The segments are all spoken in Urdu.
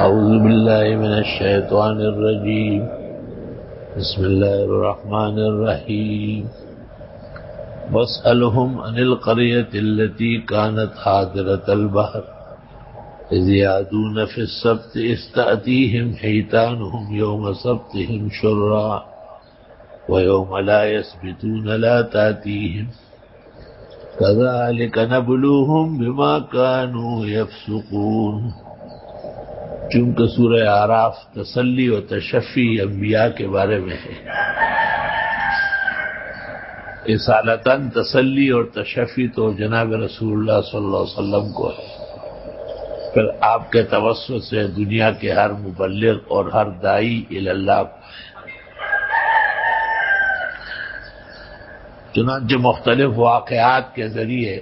اعوذ باللہ من الشیطان الرجیم بسم اللہ الرحمن الرحیم واسألهم عن القرية التي كانت حاضرة البحر إذ يعدون في السبت إذ تأتيهم حيتانهم يوم سبتهم شرعا ويوم لا يسبتون لا تأتيهم كذلك نبلوهم بما كانوا يفسقون۔ چونکہ سورہ اعراف تسلی و تشفی انبیاء کے بارے میں ہے، اصالتاً تسلی اور تشفی تو جناب رسول اللہ صلی اللہ علیہ وسلم کو ہے، پھر آپ کے توسط سے دنیا کے ہر مبلغ اور ہر داعی الی اللہ کو ہے۔ چنانچہ مختلف واقعات کے ذریعے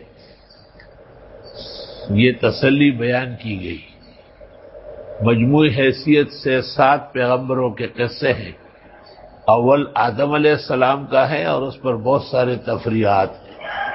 یہ تسلی بیان کی گئی۔ مجموعی حیثیت سے 7 پیغمبروں کے قصے ہیں۔ اول آدم علیہ السلام کا ہے اور اس پر بہت سارے تفریحات ہیں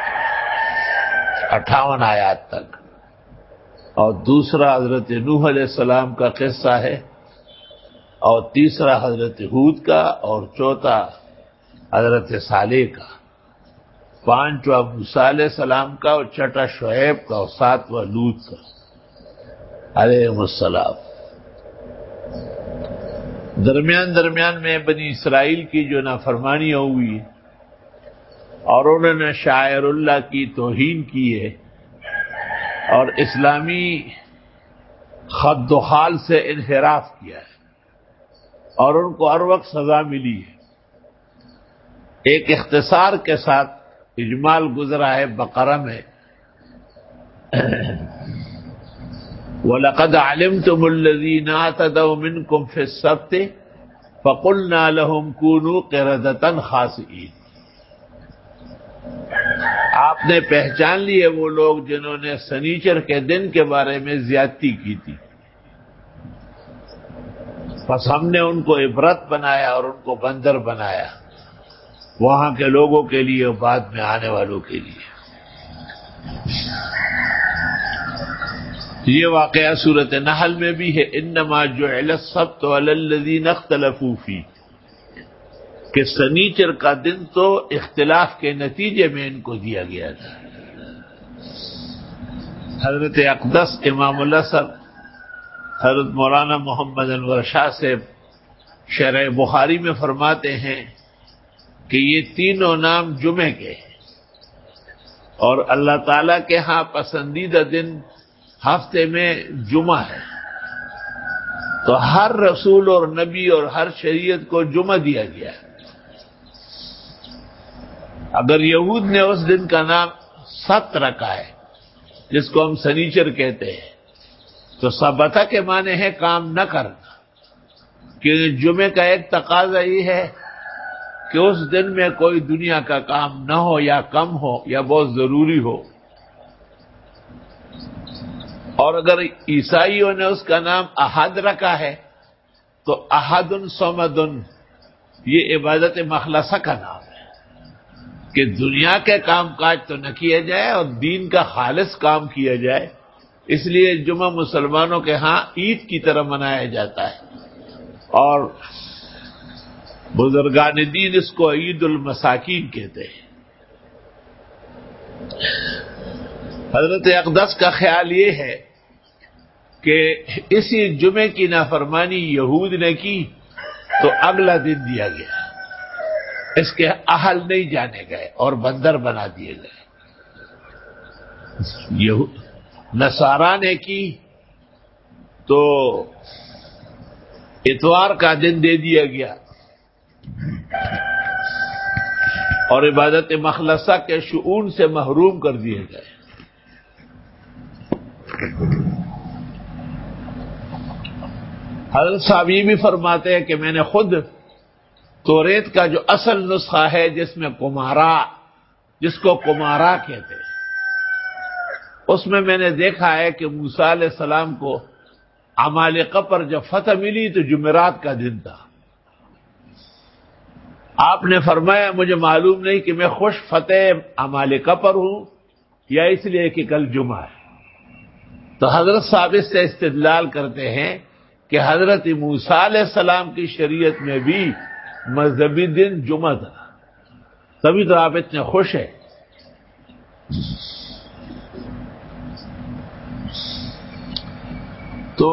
58 آیات تک، اور دوسرا حضرت نوح علیہ السلام کا قصہ ہے، اور تیسرا حضرت ہود کا، اور چوتھا حضرت صالح کا، پانچواں موسیٰ علیہ السلام کا، اور چھٹا شعیب کا، اور ساتواں لوط کا علیہ السلام۔ درمیان میں بنی اسرائیل کی جو نافرمانیاں ہوئی اور انہوں نے شاعر اللہ کی توہین کی ہے اور اسلامی خد و خال سے انحراف کیا ہے، اور ان کو ہر وقت سزا ملی ہے۔ ایک اختصار کے ساتھ اجمال گزرا ہے بقرہ میں، وَلَقَدْ عَلِمْتُمُ الَّذِينَ اعْتَدَوْا مِنْكُمْ فِي السَّبْتِ فَقُلْنَا لَهُمْ كُونُوا قِرَدَةً خَاسِئِينَ۔ آپ نے پہچان لیے وہ لوگ جنہوں نے سنیچر کے دن کے بارے میں زیادتی کی تھی، بس ہم نے ان کو عبرت بنایا اور ان کو بندر بنایا، وہاں کے لوگوں کے لیے اور بعد میں آنے والوں کے لیے۔ یہ واقعہ سورۃ نحل میں بھی ہے، انما جعل السبت علی الذین اختلفوا فیہ، کہ سنیچر کا دن تو اختلاف کے نتیجے میں ان کو دیا گیا تھا۔ حضرت اقدس امام الازہر حضرت مولانا محمد انور شاہ سے شرح بخاری میں فرماتے ہیں کہ یہ تینوں نام جمعے کے ہیں، اور اللہ تعالیٰ کے ہاں پسندیدہ دن ہفتے میں جمعہ ہے، تو ہر رسول اور نبی اور ہر شریعت کو جمعہ دیا گیا ہے۔ اگر یہود نے اس دن کا نام سبت رکھا ہے، جس کو ہم سنیچر کہتے ہیں، تو سبتہ کے معنی ہے کام نہ کرنا، کہ جمعے کا ایک تقاضا یہ ہے کہ اس دن میں کوئی دنیا کا کام نہ ہو یا کم ہو یا بہت ضروری ہو۔ اور اگر عیسائیوں نے اس کا نام احد رکھا ہے تو احد صمد، یہ عبادت مخلصہ کا نام ہے کہ دنیا کے کام کاج تو نہ کیا جائے اور دین کا خالص کام کیا جائے۔ اس لیے جمعہ مسلمانوں کے ہاں عید کی طرح منایا جاتا ہے، اور بزرگان دین اس کو عید المساکین کہتے ہیں۔ حضرت اقدس کا خیال یہ ہے کہ اسی جمعے کی نافرمانی یہود نے کی تو اگلا دن دیا گیا، اس کے اہل نہیں جانے گئے اور بندر بنا دیے گئے۔ نصارا نے کی تو اتوار کا دن دے دیا گیا اور عبادت مخلصہ کے شؤون سے محروم کر دیے گئے۔ حضرت صاحب یہ بھی فرماتے ہیں کہ میں نے خود توریت کا جو اصل نسخہ ہے جس میں کمارا، جس کو کمارا کہتے ہیں، اس میں نے دیکھا ہے کہ موسیٰ علیہ السلام کو عمالقہ پر جب فتح ملی تو جمعرات کا دن تھا۔ آپ نے فرمایا مجھے معلوم نہیں کہ میں خوش فتح عمالقہ پر ہوں یا اس لیے کہ کل جمعہ ہے۔ تو حضرت صاحب اس سے استدلال کرتے ہیں کہ حضرت موسیٰ علیہ السلام کی شریعت میں بھی مذہبی دن جمعہ تھا، تبھی تو آپ اتنے خوش ہیں۔ تو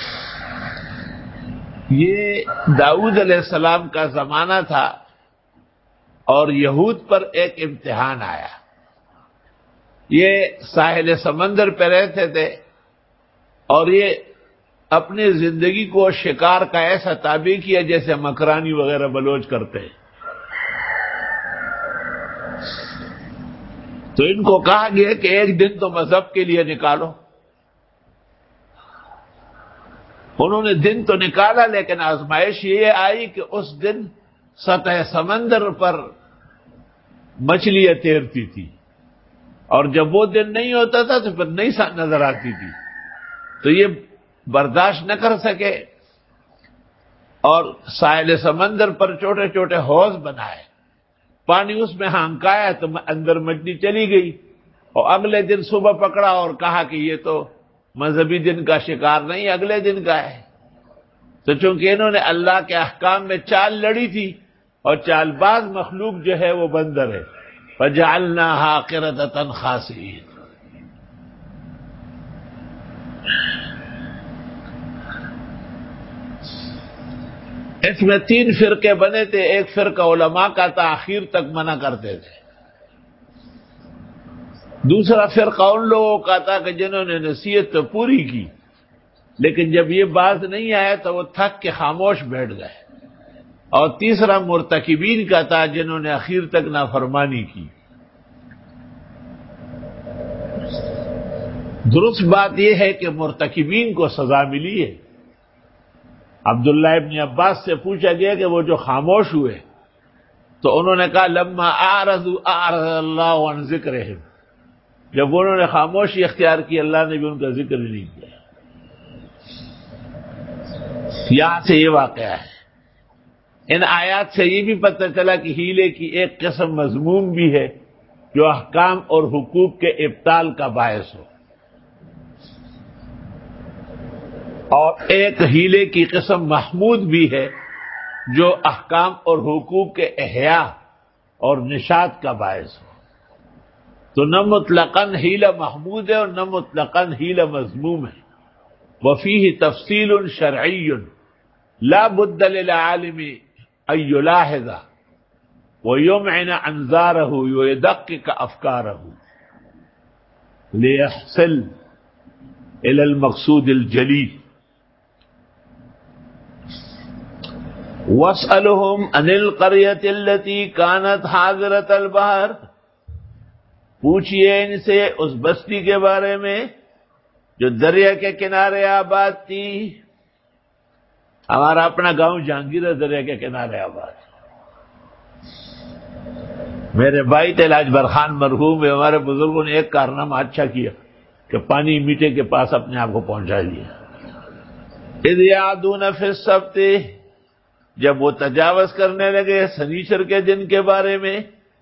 یہ داؤد علیہ السلام کا زمانہ تھا اور یہود پر ایک امتحان آیا۔ یہ ساحل سمندر پہ رہتے تھے اور یہ اپنی زندگی کو شکار کا ایسا تابع کیا جیسے مکرانی وغیرہ بلوچ کرتے ہیں۔ تو ان کو کہا گیا کہ ایک دن تو مذہب کے لیے نکالو۔ انہوں نے دن تو نکالا، لیکن آزمائش یہ آئی کہ اس دن سطح سمندر پر مچھلیاں تیرتی تھی، اور جب وہ دن نہیں ہوتا تھا تو پھر نہیں نظر آتی تھی، تو یہ برداشت نہ کر سکے اور ساحل سمندر پر چھوٹے چھوٹے حوض بنائے، پانی اس میں ہانکایا تو اندر مچھلی چلی گئی، اور اگلے دن صبح پکڑا اور کہا کہ یہ تو مذہبی دن کا شکار نہیں، اگلے دن کا ہے۔ تو چونکہ انہوں نے اللہ کے احکام میں چال لڑی تھی، اور چال باز مخلوق جو ہے وہ بندر ہے، فَجَعَلْنَاهَا قِرَدَةً خَاسِئِينَ۔ اس میں 3 فرقے بنے تھے۔ ایک فرقہ علماء کا تھا، آخر تک منع کرتے تھے۔ دوسرا فرقہ ان لوگوں کا تھا کہ جنہوں نے نصیحت تو پوری کی، لیکن جب یہ بات نہیں آیا تو وہ تھک کے خاموش بیٹھ گئے۔ اور تیسرا مرتکبین کا تھا، جنہوں نے آخر تک نافرمانی کی۔ درست بات یہ ہے کہ مرتکبین کو سزا ملی ہے۔ عبداللہ ابن عباس سے پوچھا گیا کہ وہ جو خاموش ہوئے تو انہوں نے کہا لما اعرضوا اعرض اللہ عن ذکرہم، جب انہوں نے خاموشی اختیار کی اللہ نے بھی ان کا ذکر ہی نہیں کیا۔ یہاں سے یہ واقعہ ہے۔ ان آیات سے یہ بھی پتہ چلا کہ ہیلے کی ایک قسم مذموم بھی ہے جو احکام اور حقوق کے ابطال کا باعث ہو، اور ایک ہیلے کی قسم محمود بھی ہے جو احکام اور حقوق کے احیاء اور نشاط کا باعث ہو۔ تو نہ مطلقاً ہیلہ محمود ہے اور نہ مطلقاً ہیلہ مذموم ہے۔ وفیہ تفصیل شرعی لا بد للعالم ان یلاحظ ویمعن انظارہ ویدقق افکارہ لیحصل الى المقصود الجلی۔ واسألهم عن القرية التي كانت حاضرة البحر، پوچھئے ان سے اس بستی کے بارے میں جو دریا کے کنارے آباد تھی۔ ہمارا اپنا گاؤں جہانگیر ہے، دریا کے کنارے آباد۔ میرے بھائی تلاج برخان مرحوم ہے، ہمارے بزرگوں نے ایک کارنامہ اچھا کیا کہ پانی میٹھے کے پاس اپنے آپ کو پہنچا دیا۔ اذ یعدون فی السبت، جب وہ تجاوز کرنے لگے سنیچر کے دن کے بارے میں۔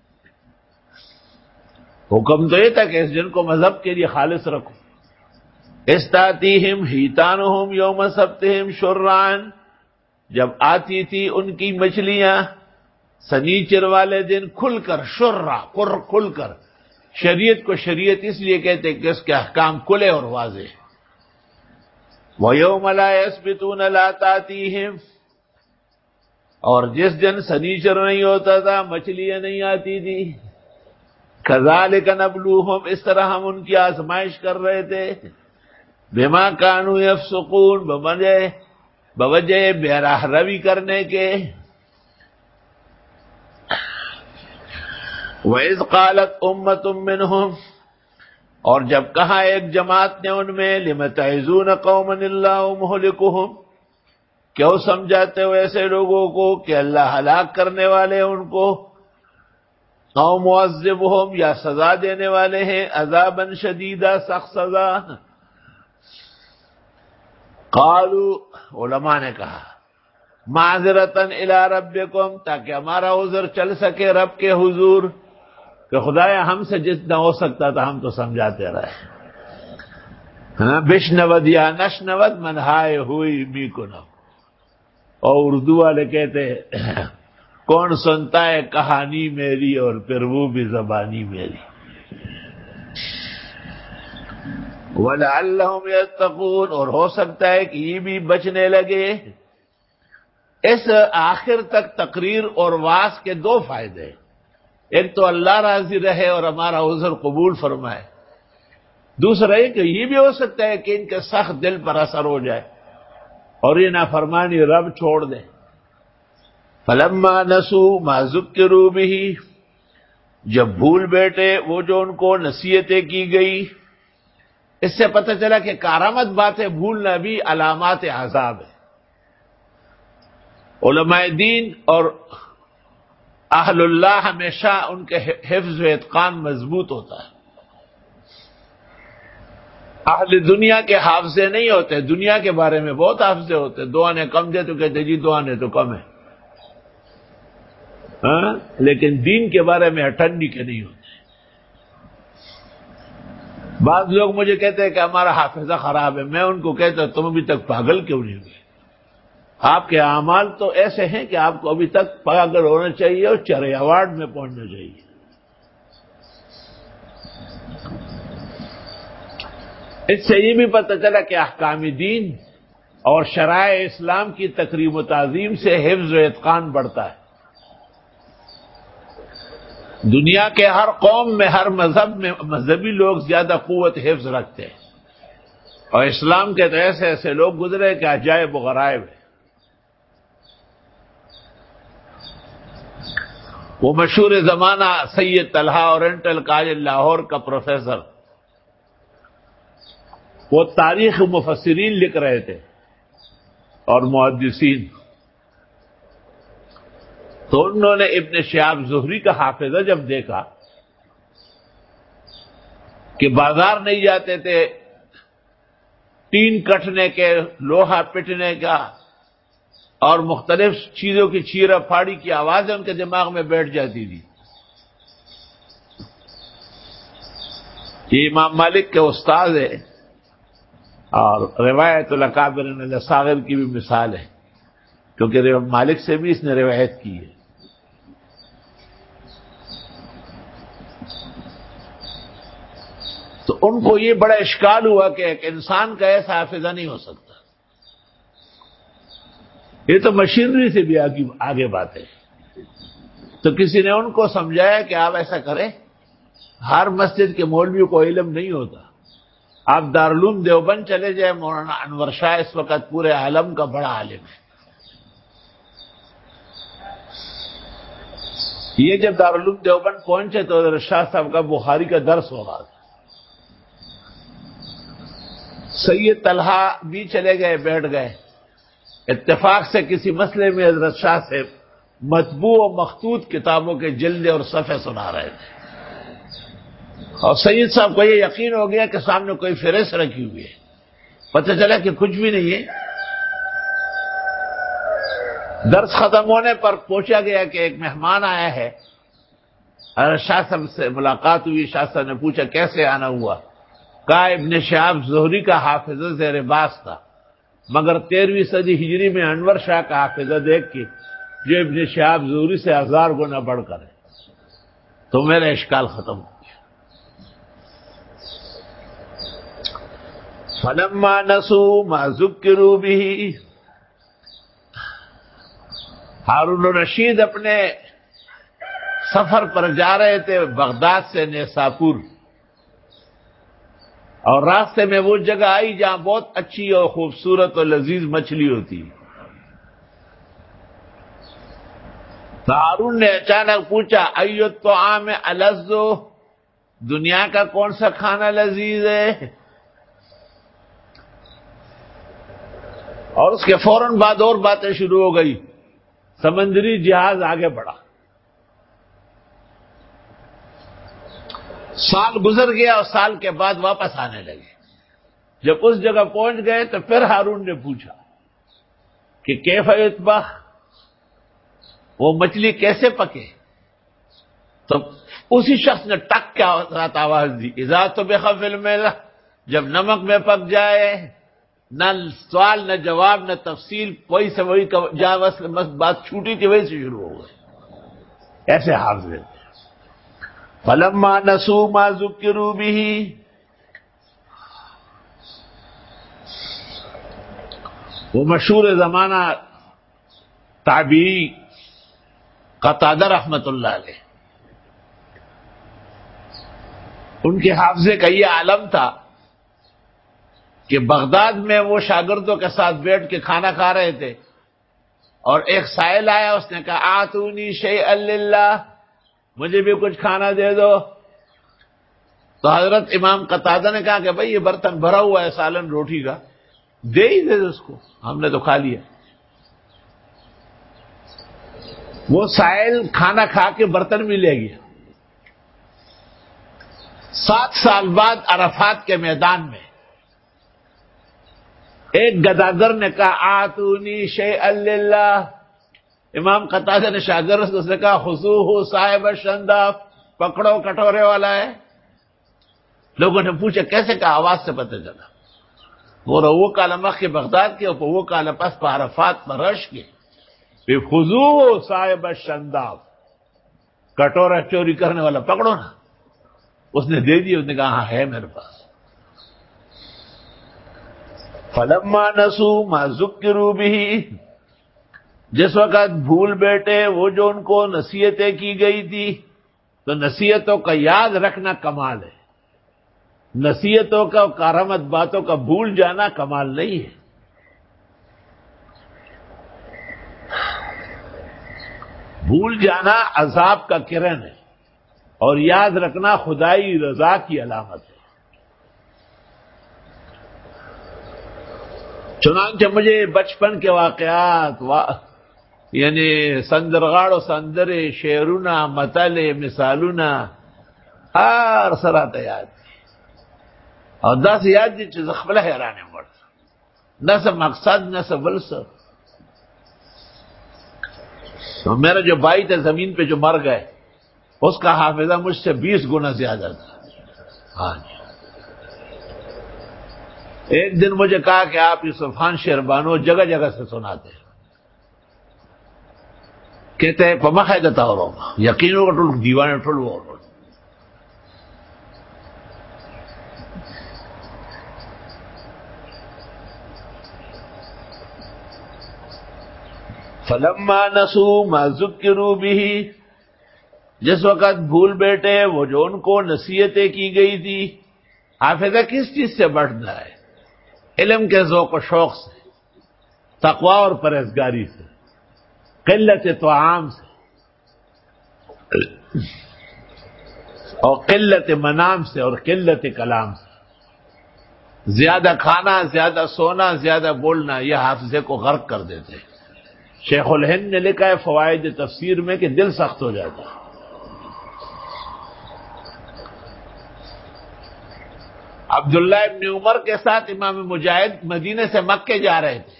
حکم تو یہ تھا کہ اس دن کو مذہب کے لیے خالص رکھو۔ استاتیہم حیتانہم یوم سبتہم شرعان، جب آتی تھی ان کی مچھلیاں سنیچر والے دن کھل کر، شرع کھل کر۔ شریعت کو شریعت اس لیے کہتے کہ اس کے احکام کھلے اور واضح۔ وَيَوْمَ لَا يَسْبِتُونَ لَا تَأْتِيهِمْ، اور جس دن سنیچر نہیں ہوتا تھا مچھلیاں نہیں آتی تھی۔ کذالک نبلوہم، اس طرح ہم ان کی آزمائش کر رہے تھے۔ بما کانوا یفسقون، بوجہ بے راہ روی کرنے کے۔ وَإِذْ قَالَتْ أُمَّةٌ مِّنْهُمْ، اور جب کہا ایک جماعت نے ان میں، لِمَ تَعِظُونَ قَوْمًا اللَّهُ مُهْلِكُهُمْ، کیوں سمجھاتے ہو ایسے لوگوں کو کہ اللہ ہلاک کرنے والے ان کو، او معذبہم، یا سزا دینے والے ہیں، عذاباً شدیدا، سخت سزا۔ قالوا، علماء نے کہا، معذرتاً الی ربکم، تاکہ ہمارا عذر چل سکے رب کے حضور، کہ خدایا ہم سے جتنا ہو سکتا تھا ہم تو سمجھاتے رہے۔ ہاں بشنود یا نشنود منہائے ہوئی می کو نہ. اور اردو والے کہتے ہیں کون سنتا ہے کہانی میری اور پھر وہ بھی زبانی میری. وَلَعَلَّهُمْ يَتَّقُونَ، اور ہو سکتا ہے کہ یہ بھی بچنے لگے. اس آخر تک تقریر اور واعظ کے دو فائدے ہیں. ایک تو اللہ راضی رہے اور ہمارا عذر قبول فرمائے. دوسرا یہ کہ یہ بھی ہو سکتا ہے کہ ان کے سخت دل پر اثر ہو جائے اور یہ نافرمانی رب چھوڑ دیں. فَلَمَّا نَسُوا مَا ذُكِّرُوا بِهِ، جب بھول بیٹھے وہ جو ان کو نصیحتیں کی گئی. اس سے پتہ چلا کہ کارآمد باتیں بھولنا بھی علامات عذاب ہے. علماء دین اور اہل اللہ ہمیشہ ان کے حفظ و اتقان مضبوط ہوتا ہے. اہل دنیا کے حافظے نہیں ہوتے. دنیا کے بارے میں بہت حافظے ہوتے. دو آنے کم دے تو کہتے جی دو آنے تو کم ہے، ہاں، لیکن دین کے بارے میں اٹھنی کے نہیں ہوتے. بعض لوگ مجھے کہتے ہیں کہ ہمارا حافظہ خراب ہے. میں ان کو کہتا ہوں تم ابھی تک پاگل کیوں نہیں ہوئے؟ آپ کے اعمال تو ایسے ہیں کہ آپ کو ابھی تک پاگل ہونا چاہیے اور چرے ایوارڈ میں پہنچنا چاہیے. اس سے یہ بھی پتہ چلا کہ احکام دین اور شرائع اسلام کی تکریم و تعظیم سے حفظ و اتقان بڑھتا ہے. دنیا کے ہر قوم میں، ہر مذہب میں مذہبی لوگ زیادہ قوت حفظ رکھتے ہیں، اور اسلام کے تو ایسے ایسے لوگ گزرے کہ عجائب و غرائب ہے. وہ مشہور زمانہ سید طلحہ اورینٹل کالج لاہور کا پروفیسر، وہ تاریخ مفسرین لکھ رہے تھے اور محدثین. تو انہوں نے ابن شہاب زہری کا حافظہ جب دیکھا کہ بازار نہیں جاتے تھے، ٹین کٹنے کے، لوہا پٹنے کا اور مختلف چیزوں کی چیرا پھاڑی کی آوازیں ان کے دماغ میں بیٹھ جاتی تھی. یہ امام مالک کے استاد ہے اور روایت الاکابر الاصاغر کی بھی مثال ہے، کیونکہ مالک سے بھی اس نے روایت کی ہے. تو ان کو یہ بڑا اشکال ہوا کہ ایک انسان کا ایسا حافظہ نہیں ہو سکتا. یہ تو مشینری سے بھی آگے بات ہے. تو کسی نے ان کو سمجھایا کہ آپ ایسا کریں، ہر مسجد کے مولویوں کو علم نہیں ہوتا. آپ دارالعلوم دیوبند چلے جائیں، مولانا انور شاہ اس وقت پورے عالم کا بڑا عالم ہے. یہ جب دارالعلوم دیوبند پہنچے تو حضرت شاہ صاحب کا بخاری کا درس ہو رہا تھا. سید طلحہ بھی چلے گئے، بیٹھ گئے. اتفاق سے کسی مسئلے میں حضرت شاہ سے مطبوع و مخطوط کتابوں کے جلد اور صفحے سنا رہے تھے، اور سید صاحب کو یہ یقین ہو گیا کہ سامنے کوئی فہرست رکھی ہوئی ہے. پتہ چلا کہ کچھ بھی نہیں ہے. درس ختم ہونے پر پوچھا گیا کہ ایک مہمان آیا ہے. حضرت شاہ صاحب سے ملاقات ہوئی. شاہ صاحب نے پوچھا کیسے آنا ہوا؟ کہا ابن شہاب زہری کا حافظہ زیر باس تھا، مگر 13ویں صدی ہجری میں انور شاہ کا حافظہ دیکھ کے جو ابن شہاب زہری سے 1000 گنا بڑھ کر ہے، تو میرا اشکال ختم ہو گیا. فَلَمَّا نَسُوا مَا ذُكِّرُوا بِهِ. ہارون الرشید اپنے سفر پر جا رہے تھے بغداد سے نیساپور، اور راستے میں وہ جگہ آئی جہاں بہت اچھی اور خوبصورت اور لذیذ مچھلی ہوتی. تو ہارون نے اچانک پوچھا ایُّ الطعام ألذ، دنیا کا کون سا کھانا لذیذ ہے؟ اور اس کے فوراً بعد اور باتیں شروع ہو گئی. سمندری جہاز آگے بڑھا. سال گزر گیا اور سال کے بعد واپس آنے لگے. جب اس جگہ پہنچ گئے تو پھر ہارون نے پوچھا کہ کیف یطبخ، وہ مچھلی کیسے پکے؟ تو اسی شخص نے ٹک کیا رات آواز دی اذا طبخ فی الملح، جب نمک میں پک جائے نہ سوال نہ جواب نہ تفصیل، وہی سے وہی جہاں بس بات چھوٹی تھی وہی سے شروع ہو گئی. ایسے حافظ ہیں. فلما نسوا ما ذکروا به، وہ مشہور زمانہ تابعی قتادہ رحمت اللہ علیہ، ان کے حافظے کا یہ عالم تھا کہ بغداد میں وہ شاگردوں کے ساتھ بیٹھ کے کھانا کھا رہے تھے اور ایک سائل آیا، اس نے کہا آتونی شیئا للہ، مجھے بھی کچھ کھانا دے دو. تو حضرت امام قتادہ نے کہا کہ بھئی یہ برتن بھرا ہوا ہے سالن روٹی کا، دے ہی دے اس کو، ہم نے تو کھا لیا. وہ سائل کھانا کھا کے برتن بھی لے گیا. 7 سال بعد عرفات کے میدان میں ایک گداگر نے کہا آتونی شیئا للہ. امام قتادہ نے شاگرد سے اس نے کہا خذوہ صاحب الشنداف، پکڑو کٹورے والا ہے. لوگوں نے پوچھا کیسے؟ کہا آواز سے پتہ چلا. وہ کالمخ کے بغداد کے اوپر وہ کال پس پہ عرفات پر رش کے خذوہ صاحب الشنداف، کٹورا چوری کرنے والا پکڑو نا. اس نے دے دیا، اس نے کہا ہاں ہے میرے پاس. فلما نسوا ما ذکروا به، جس وقت بھول بیٹھے وہ جو ان کو نصیحتیں کی گئی تھی. تو نصیحتوں کا یاد رکھنا کمال ہے، نصیحتوں کا کارآمد باتوں کا بھول جانا کمال نہیں ہے. بھول جانا عذاب کا کرن ہے اور یاد رکھنا خدائی رضا کی علامت ہے. چنانچہ مجھے بچپن کے واقعات یعنی سندرغاڑ و سندرے شعرنا متلے مثالنا ہر سرات یاد اور 10 یاد دی چیز خبلہ حیرانے مرد نہ سے مقصد نہ سے بلسر. تو میرا جو بھائی تھا زمین پہ جو مر گئے اس کا حافظہ مجھ سے 20 گنا زیادہ تھا. ہاں جی. ایک دن مجھے کہا کہ آپ یہ سبحان شعربانو جگہ جگہ سے سناتے ہیں. کہتے ہیں پمخ ہے دیتا ہو رہا یقینوں کا ٹول دیوانے ٹول وہ فلما نسوا ما ذکروا به، جس وقت بھول بیٹھے وہ جو ان کو نصیحتیں کی گئی تھی. حافظہ کس چیز سے بڑھتا ہے؟ علم کے ذوق و شوق سے، تقوی اور پرہیزگاری سے، قلت طعام سے اور قلت منام سے اور قلت کلام سے. زیادہ کھانا، زیادہ سونا، زیادہ بولنا یہ حافظے کو غرق کر دیتے ہیں. شیخ الہند نے لکھا ہے فوائد تفسیر میں کہ دل سخت ہو جاتا ہے. عبداللہ ابن عمر کے ساتھ امام مجاہد مدینے سے مکے جا رہے تھے.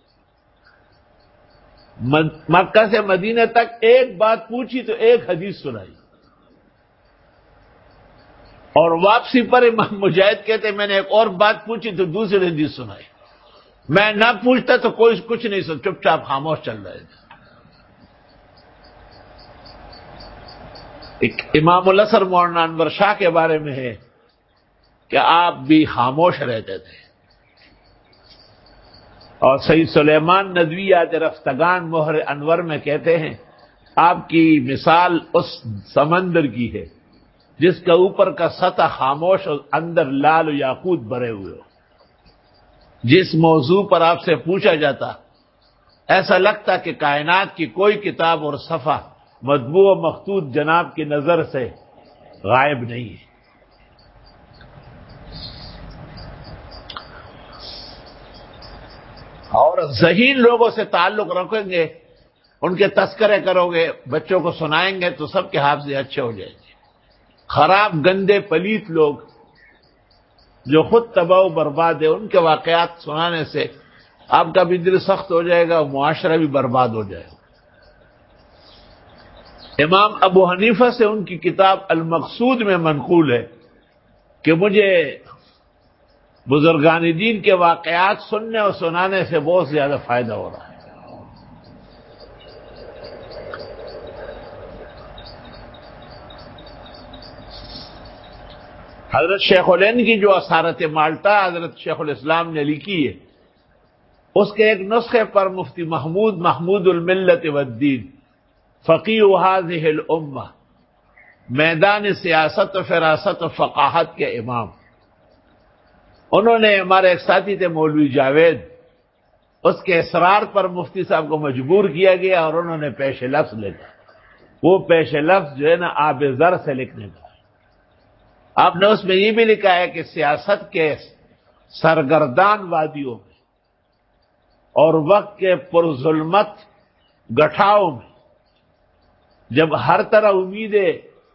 مکہ سے مدینے تک ایک بات پوچھی تو ایک حدیث سنائی اور واپسی پر امام مجاہد کہتے میں نے ایک اور بات پوچھی تو دوسری حدیث سنائی. میں نہ پوچھتا تو کوئی کچھ نہیں سن، چپ چاپ خاموش چل رہے تھے. ایک امام الاثر مولانا انور شاہ کے بارے میں ہے کہ آپ بھی خاموش رہتے تھے. اور سید سلیمان ندوی یاد رفتگان مہر انور میں کہتے ہیں آپ کی مثال اس سمندر کی ہے جس کا اوپر کا سطح خاموش اور اندر لال و یاقوت بھرے ہوئے ہو. جس موضوع پر آپ سے پوچھا جاتا ایسا لگتا کہ کائنات کی کوئی کتاب اور صفحہ مطبوع و مخطوط جناب کی نظر سے غائب نہیں ہے. اور ذہین لوگوں سے تعلق رکھیں گے، ان کے تذکرے کرو گے، بچوں کو سنائیں گے تو سب کے حافظے اچھے ہو جائیں گے. خراب گندے پلیت لوگ جو خود تباہ و برباد ہے ان کے واقعات سنانے سے آپ کا بھی دل سخت ہو جائے گا، معاشرہ بھی برباد ہو جائے گا. امام ابو حنیفہ سے ان کی کتاب المقصود میں منقول ہے کہ مجھے بزرگان دین کے واقعات سننے اور سنانے سے بہت زیادہ فائدہ ہو رہا ہے۔ حضرت شیخ الہند کی جو اثارت مالٹا حضرت شیخ الاسلام نے لکھی ہے، اس کے ایک نسخے پر مفتی محمود الملت والدین فقیہ هذه الامہ، میدان سیاست و فراست و فقاہت کے امام، انہوں نے، ہمارے ایک ساتھی تھے مولوی جاوید، اس کے اصرار پر مفتی صاحب کو مجبور کیا گیا اور انہوں نے پیش لفظ لکھا۔ وہ پیش لفظ جو ہے نا آب زر سے لکھنے کا، آپ نے اس میں یہ بھی لکھا ہے کہ سیاست کے سرگردان وادیوں میں اور وقت کے پرظلمت گٹھاؤں میں جب ہر طرح امیدیں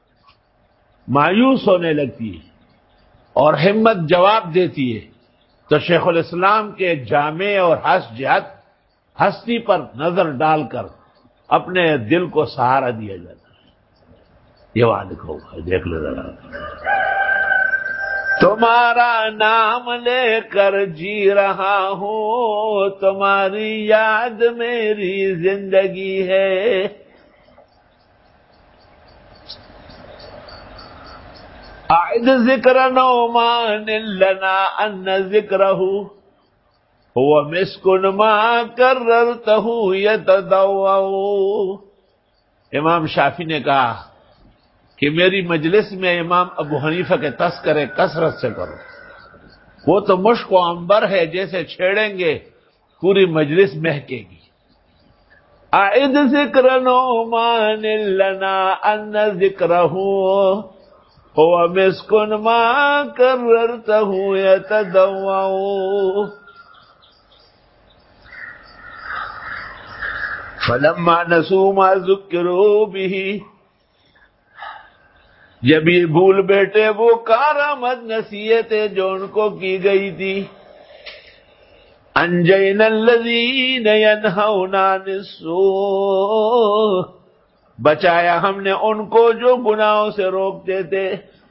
مایوس ہونے لگتی ہے اور ہمت جواب دیتی ہے، تو شیخ الاسلام کے جامع اور ہستی پر نظر ڈال کر اپنے دل کو سہارا دیا جاتا ہے۔ یہ وہاں لکھا ہوا ہے، دیکھ لو ذرا۔ تمہارا نام لے کر جی رہا ہوں، تمہاری یاد میری زندگی ہے، اعد ذکر نعمان لنا ان ذکرہ هو مسکن ما کررتہ یتضوع۔ امام شافعی نے کہا کہ میری مجلس میں امام ابو حنیفہ کے تذکرے کثرت سے کرو، وہ تو مشک و عنبر ہے، جیسے چھیڑیں گے پوری مجلس مہکے گی۔ اعد ذکر نعمان لنا ان ذکرہ هو مسکن ما کررتہ یتضوع۔ فلما نسوا ما ذکروا به، جب یہ بھول بیٹھے وہ کارآمد نصیحتیں جو ان کو کی گئی تھی، انجینا الذین ینہون عن السوء، بچایا ہم نے ان کو جو گناہوں سے روکتے تھے،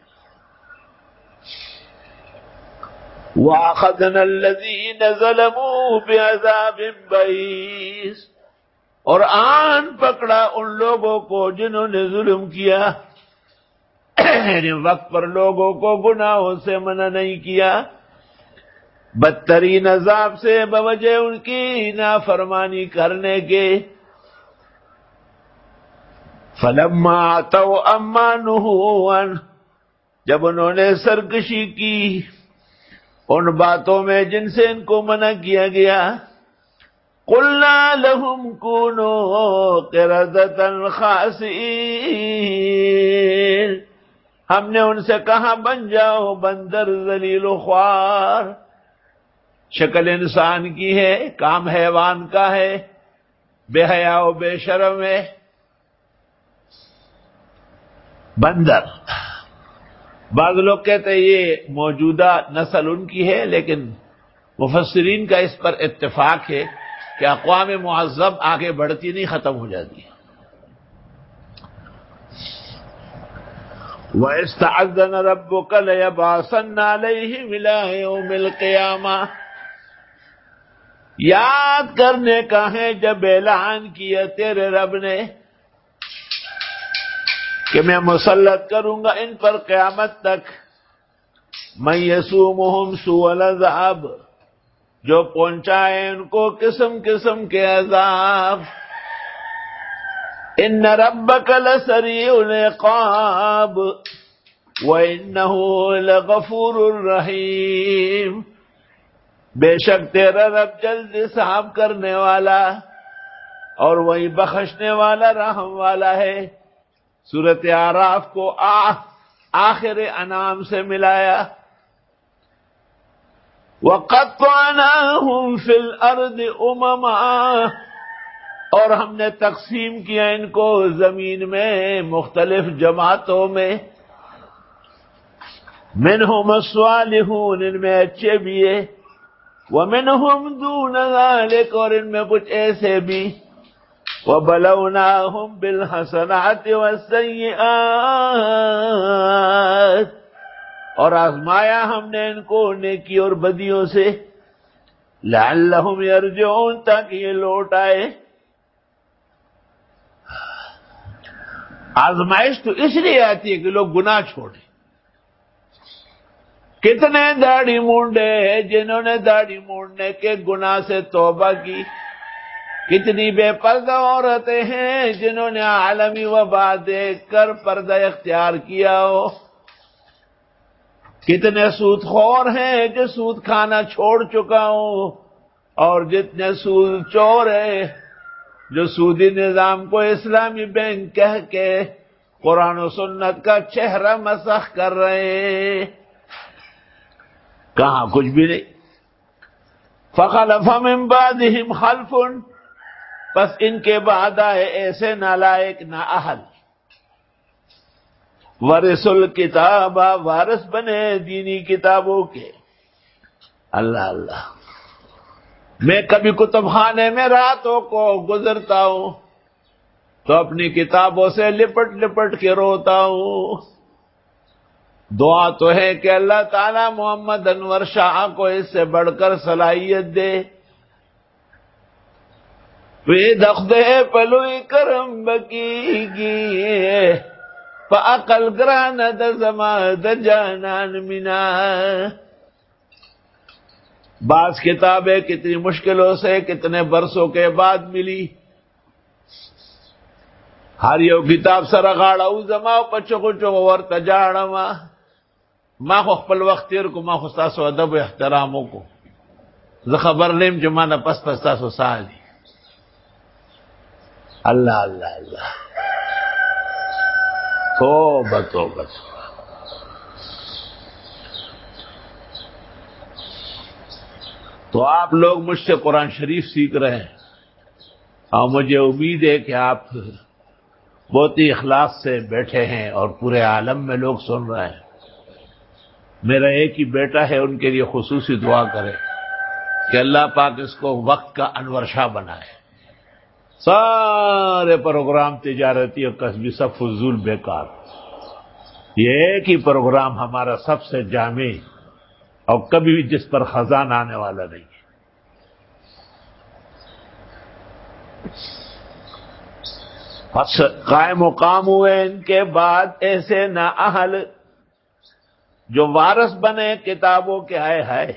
وَأَخَذْنَا الَّذِينَ ظَلَمُوا بِعَذَابٍ بَئِيسٍ، اور آن پکڑا ان لوگوں کو جنہوں نے ظلم کیا، یعنی وقت پر لوگوں کو گناہوں سے منع نہیں کیا، بدترین عذاب سے بوجہ ان کی نافرمانی کرنے کے۔ فلما عتوا عما نہوا عنہ، جب انہوں نے سرکشی کی ان باتوں میں جن سے ان کو منع کیا گیا، قلنا لهم كونوا قردة خاسئین، ہم نے ان سے کہا بن جاؤ بندر ذلیل و خوار، شکل انسان کی ہے، کام حیوان کا ہے، بے حیا و بے شرم ہے، بندر۔ بعض لوگ کہتے ہیں یہ موجودہ نسل ان کی ہے، لیکن مفسرین کا اس پر اتفاق ہے کہ اقوام معذب آگے بڑھتی نہیں، ختم ہو جاتی ہے۔ وَإِسْتَعَذَّنَ رَبُّكَ لَيَبْعَثَنَّ عَلَيْهِمْ إِلَىٰ يَوْمِ الْقِيَامَةِ، یاد کرنے کا ہے جب اعلان کیا تیرے رب نے کہ میں مسلط کروں گا ان پر قیامت تک، من یسومہم سوء العذاب، جو پہنچائے ان کو قسم قسم کے عذاب۔ ان ربک لسریع العقاب وانہ لغفور رحیم، بے شک تیرا رب جلد حساب کرنے والا اور وہی بخشنے والا رحم والا ہے۔ سورۃ اعراف کو آخر انعام سے ملایا۔ وَقَطَّعْنَاهُمْ فِي الْأَرْضِ أُمَمًا، اور ہم نے تقسیم کیا ان کو زمین میں مختلف جماعتوں میں، منہم الصالحون، ان میں اچھے بھی ہیں، ومنہم دون ذلک، اور ان میں کچھ ایسے بھی، وَبَلَوْنَاهُمْ بِالْحَسَنَاتِ وَالسَّيِّئَاتِ، اور آزمایا ہم نے ان کو نیکی اور بدیوں سے، لعلہم یرجعون، تاکہ یہ لوٹ آئے۔ آزمائش تو اس لیے آتی ہے کہ لوگ گناہ چھوڑیں۔ کتنے داڑھی مونڈے ہیں جنہوں نے داڑھی مونڈنے کے گناہ سے توبہ کی، کتنی بے پردہ عورتیں ہیں جنہوں نے عالمی وبا دیکھ کر پردہ اختیار کیا ہو، کتنے سود خور ہیں جو سود کھانا چھوڑ چکا ہوں، اور جتنے سود چور ہیں جو سودی نظام کو اسلامی بینک کہہ کے قرآن و سنت کا چہرہ مسخ کر رہے ہیں۔ کہاں کچھ بھی نہیں۔ فخلف من بعدہم خلف، پس ان کے بعد آئے ایسے نالائق نااہل، ورثوا الکتاب، وارث بنے دینی کتابوں کے۔ اللہ اللہ، میں کبھی کتب خانے میں راتوں کو گزرتا ہوں تو اپنی کتابوں سے لپٹ لپٹ کے روتا ہوں۔ دعا تو ہے کہ اللہ تعالیٰ محمد انور شاہ کو اس سے بڑھ کر صلاحیت دے۔ وی دخدے پلوئی کرم بکی گی، فعقل گران د زمان د جانان منا۔ بعض کتابیں کتنی مشکلوں سے کتنے برسوں کے بعد ملی، ہر یو کتاب سره غاړه زما په چغو چغو ورته جاړم، ما خو خپل وخت تیر کو، ما خو تاسو ادب و احترام وکړو، زه خبر نیم چې ما نه پس پس تاسو سالي۔ اللہ اللہ اللہ، توبہ توبہ۔ تو آپ لوگ مجھ سے قرآن شریف سیکھ رہے ہیں، اور مجھے امید ہے کہ آپ بہت ہی اخلاص سے بیٹھے ہیں اور پورے عالم میں لوگ سن رہے ہیں۔ میرا ایک ہی بیٹا ہے، ان کے لیے خصوصی دعا کرے کہ اللہ پاک اس کو وقت کا انور شاہ بنائے۔ سارے پروگرام تجارتی اور کسبی سب فضول بیکار، یہ ایک ہی پروگرام ہمارا سب سے جامع اور کبھی بھی جس پر خزان آنے والا نہیں ہے۔ پس قائم مقام ہوئے ان کے بعد ایسے نااہل جو وارث بنے کتابوں کے، آئے ہائے۔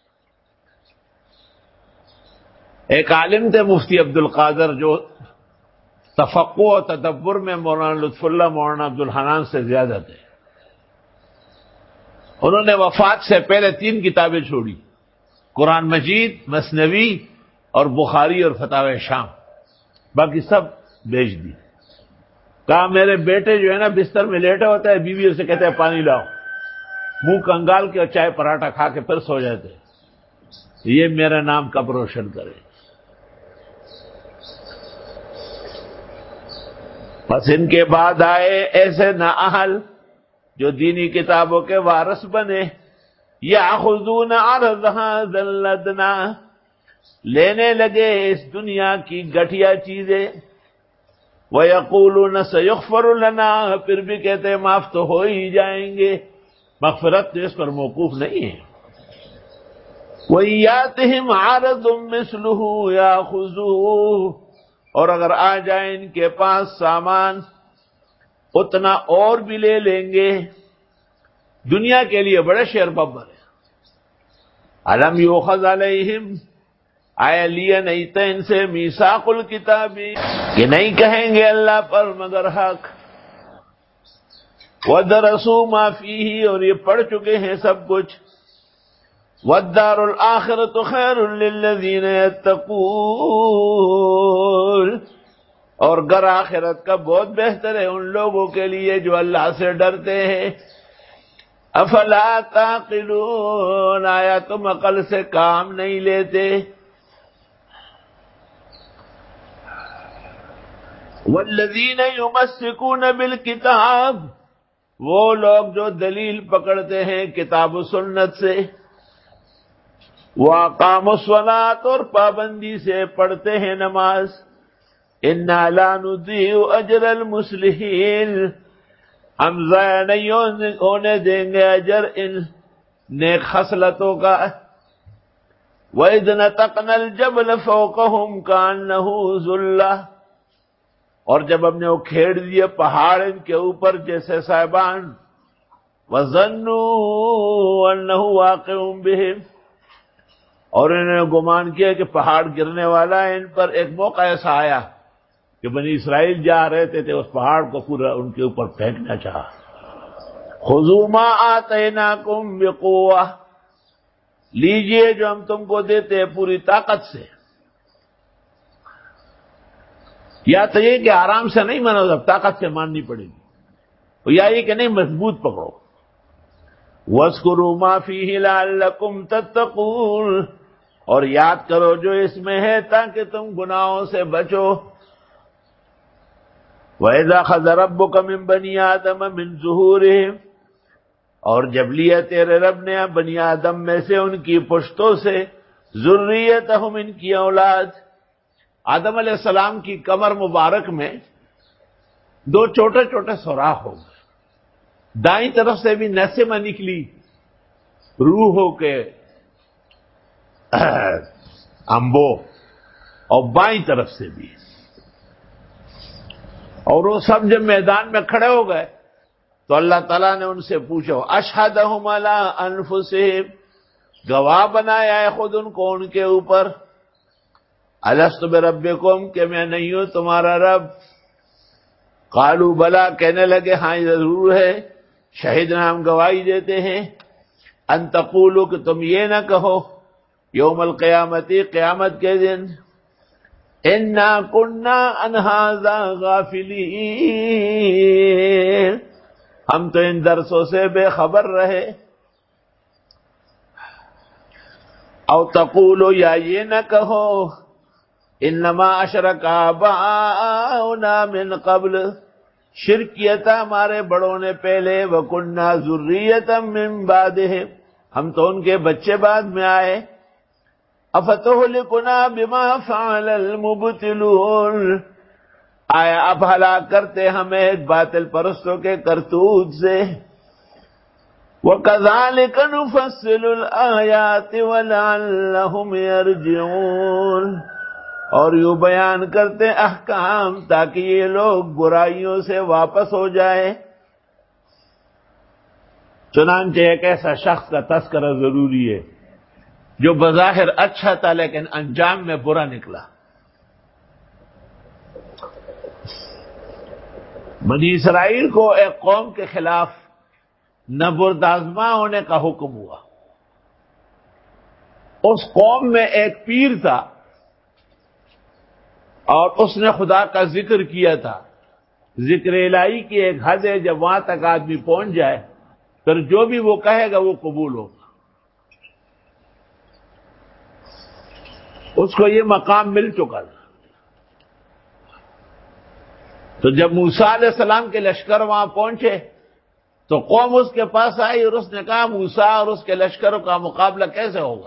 ایک عالم تھے مفتی عبد القادر، جو تفقع و تدبر میں مولانا لطف اللہ مولانا عبد الحنان سے زیادہ تھے۔ انہوں نے وفات سے پہلے 3 کتابیں چھوڑی، قرآن مجید، مثنوی اور بخاری اور فتاوی شام، باقی سب بیچ دی۔ کہا میرے بیٹے جو ہے نا بستر میں لیٹا ہوتا ہے، بیوی اسے کہتے ہیں پانی لاؤ، منہ کنگال کے اور چائے پراٹھا کھا کے پھر سو جاتے، یہ میرا نام کب روشن کرے۔ بس ان کے بعد آئے ایسے نااہل جو دینی کتابوں کے وارث بنے، یاخذون عرض ھذا الادنی، لینے لگے اس دنیا کی گھٹیا چیزیں، وَيَقُولُونَ سَيُغْفَرُ لَنَا، پھر بھی کہتے ہیں معاف تو ہو ہی جائیں گے، مغفرت تو اس پر موقوف نہیں ہے۔ وَإِيَّاتِهِمْ عَرَضٌ مِثْلُهُ يَأْخُذُوهُ، اور اگر آ جائیں ان کے پاس سامان اتنا اور بھی لے لیں گے۔ دنیا کے لیے بڑے شیر ببر ہیں۔ الم یؤخذ علیہم، آیا لیا نہیں تھا ان سے میثاق الکتاب، کہ نہیں کہیں گے اللہ پر مگر حق، وَدَرَسُوا مَا فِيهِ، اور یہ پڑھ چکے ہیں سب کچھ، وَالدَّارُ الْآخِرَةُ خَيْرٌ لِّلَّذِينَ يَتَّقُونَ، اور گھر آخرت کا بہت بہتر ہے ان لوگوں کے لیے جو اللہ سے ڈرتے ہیں۔ افلا تعقلون، آیا تم عقل سے کام نہیں لیتے؟ والذین یمسکون بالکتاب، وہ لوگ جو دلیل پکڑتے ہیں کتاب و سنت سے، واقاموا الصلاۃ، اور پابندی سے پڑھتے ہیں نماز، انا لا نضیع اجر المصلحین، ہم ضائع نہیں ہونے دیں گے اجر ان نیک خصلتوں کا. وَإِذْ نَتَقْنَا الْجَبَلَ فَوْقَهُمْ كَأَنَّهُ ظُلَّةٌ، اور جب ہم نے وہ کھیڑ دیے پہاڑ ان کے اوپر جیسے صاحبان. وَظَنُّوا أَنَّهُ وَاقِعٌ بِهِمْ، اور انہوں نے گمان کیا کہ پہاڑ گرنے والا ہے ان پر. ایک موقع ایسا آیا کہ بنی اسرائیل جا رہے تھے اس پہاڑ کو پورا ان کے اوپر پھینکنا چاہا. خُذُوا مَا آتَيْنَاكُمْ بِقُوَّةٍ، لیجئے جو ہم تم کو دیتے ہیں پوری طاقت سے. یا تو یہ کہ آرام سے نہیں مانو، جب طاقت سے ماننی پڑے گی، یا یہ کہ نہیں مضبوط پکڑو. وَاذْكُرُوا مَا فِيهِ لَعَلَّكُمْ تَتَّقُونَ، اور یاد کرو جو اس میں ہے تاکہ تم گناہوں سے بچو. وَإِذَا أَخَذَ رَبُّكَ مِن بَنِي آدَمَ مِن ظُهُورِهِمْ، اور جب لیا تیرے رب نے بنی آدم میں سے ان کی پشتوں سے، ذریتہم ان کی اولاد. آدم علیہ السلام کی کمر مبارک میں دو چھوٹے چھوٹے سوراخ ہو گئے. دائیں طرف سے بھی نسمہ نکلی روح ہو کے انبو، اور بائیں طرف سے بھی. اور وہ سب جب میدان میں کھڑے ہو گئے تو اللہ تعالیٰ نے ان سے پوچھا اشہدہم علی انفسہم، گواہ بنایا ہے خود ان کو ان کے اوپر. الست بربکم، کہ میں نہیں ہوں تمہارا رب. قالوا بلا، کہنے لگے ہاں یہ ضرور ہے. شہدنا، ہم گواہی دیتے ہیں. ان تقولوا، کہ تم یہ نہ کہو یوم القیامتی، قیامت کے دن، انا کنا عن ھذا غافلین، ہم تو ان درسوں سے بے خبر رہے. او تقولوا، یا یہ نہ کہو انما اشرک آباؤنا من قبل، شرک کیا تھا ہمارے بڑوں نے پہلے. وَكُنَّا ذُرِّيَّةً مِّن بَعْدِهِمْ، ہم تو ان کے بچے بعد میں آئے. أَفَتُهْلِكُنَا بِمَا فَعَلَ الْمُبْطِلُونَ، آیا اب ہلاک کرتے ہمیں باطل پرستوں کے کرتوت سے. وَكَذَلِكَ نُفَصِّلُ الْآيَاتِ وَلَعَلَّهُمْ يَرْجِعُونَ، اور یوں بیان کرتے احکام تاکہ یہ لوگ برائیوں سے واپس ہو جائے. چنانچہ ایک ایسا شخص کا تذکرہ ضروری ہے جو بظاہر اچھا تھا لیکن انجام میں برا نکلا. بنی اسرائیل کو ایک قوم کے خلاف نبردآزما ہونے کا حکم ہوا. اس قوم میں ایک پیر تھا اور اس نے خدا کا ذکر کیا تھا. ذکر الہی کی ایک حد ہے، جب وہاں تک آدمی پہنچ جائے پھر جو بھی وہ کہے گا وہ قبول ہوگا. اس کو یہ مقام مل چکا تھا. تو جب موسیٰ علیہ السلام کے لشکر وہاں پہنچے تو قوم اس کے پاس آئی اور اس نے کہا موسیٰ اور اس کے لشکروں کا مقابلہ کیسے ہوگا.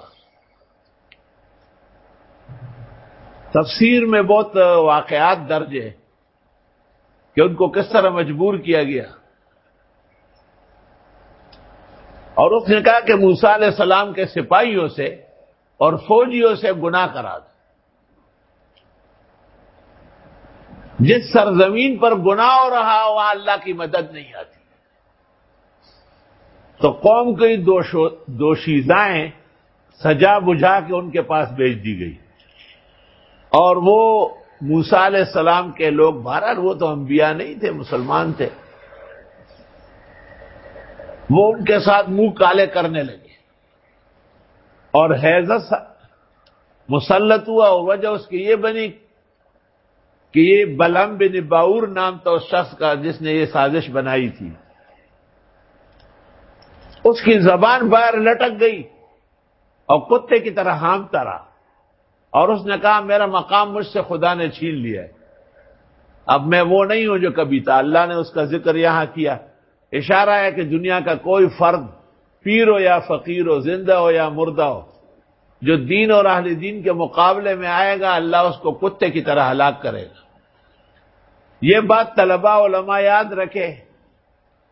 تفسیر میں بہت واقعات درج ہے کہ ان کو کس طرح مجبور کیا گیا. اور اس نے کہا کہ موسیٰ علیہ السلام کے سپاہیوں سے اور فوجیوں سے گناہ کرا دو. جس سرزمین پر گناہ ہو رہا وہاں اللہ کی مدد نہیں آتی. تو قوم کی دوشیزائیں سجا بجھا کے ان کے پاس بھیج دی گئی. اور وہ موسیٰ علیہ السلام کے لوگ، بہرحال وہ تو انبیاء نہیں تھے، مسلمان تھے، وہ ان کے ساتھ منہ کالے کرنے لگے اور حیضت مسلط ہوا. اور وجہ اس کی یہ بنی کہ یہ بلعم بن باور نام تھا اس شخص کا جس نے یہ سازش بنائی تھی. اس کی زبان باہر لٹک گئی اور کتے کی طرح ہانپتا رہا. اور اس نے کہا میرا مقام مجھ سے خدا نے چھین لیا ہے، اب میں وہ نہیں ہوں جو کبھی تھا. اللہ نے اس کا ذکر یہاں کیا. اشارہ ہے کہ دنیا کا کوئی فرد، پیر ہو یا فقیر ہو، زندہ ہو یا مردہ ہو، جو دین اور اہل دین کے مقابلے میں آئے گا اللہ اس کو کتے کی طرح ہلاک کرے گا. یہ بات طلباء علماء یاد رکھے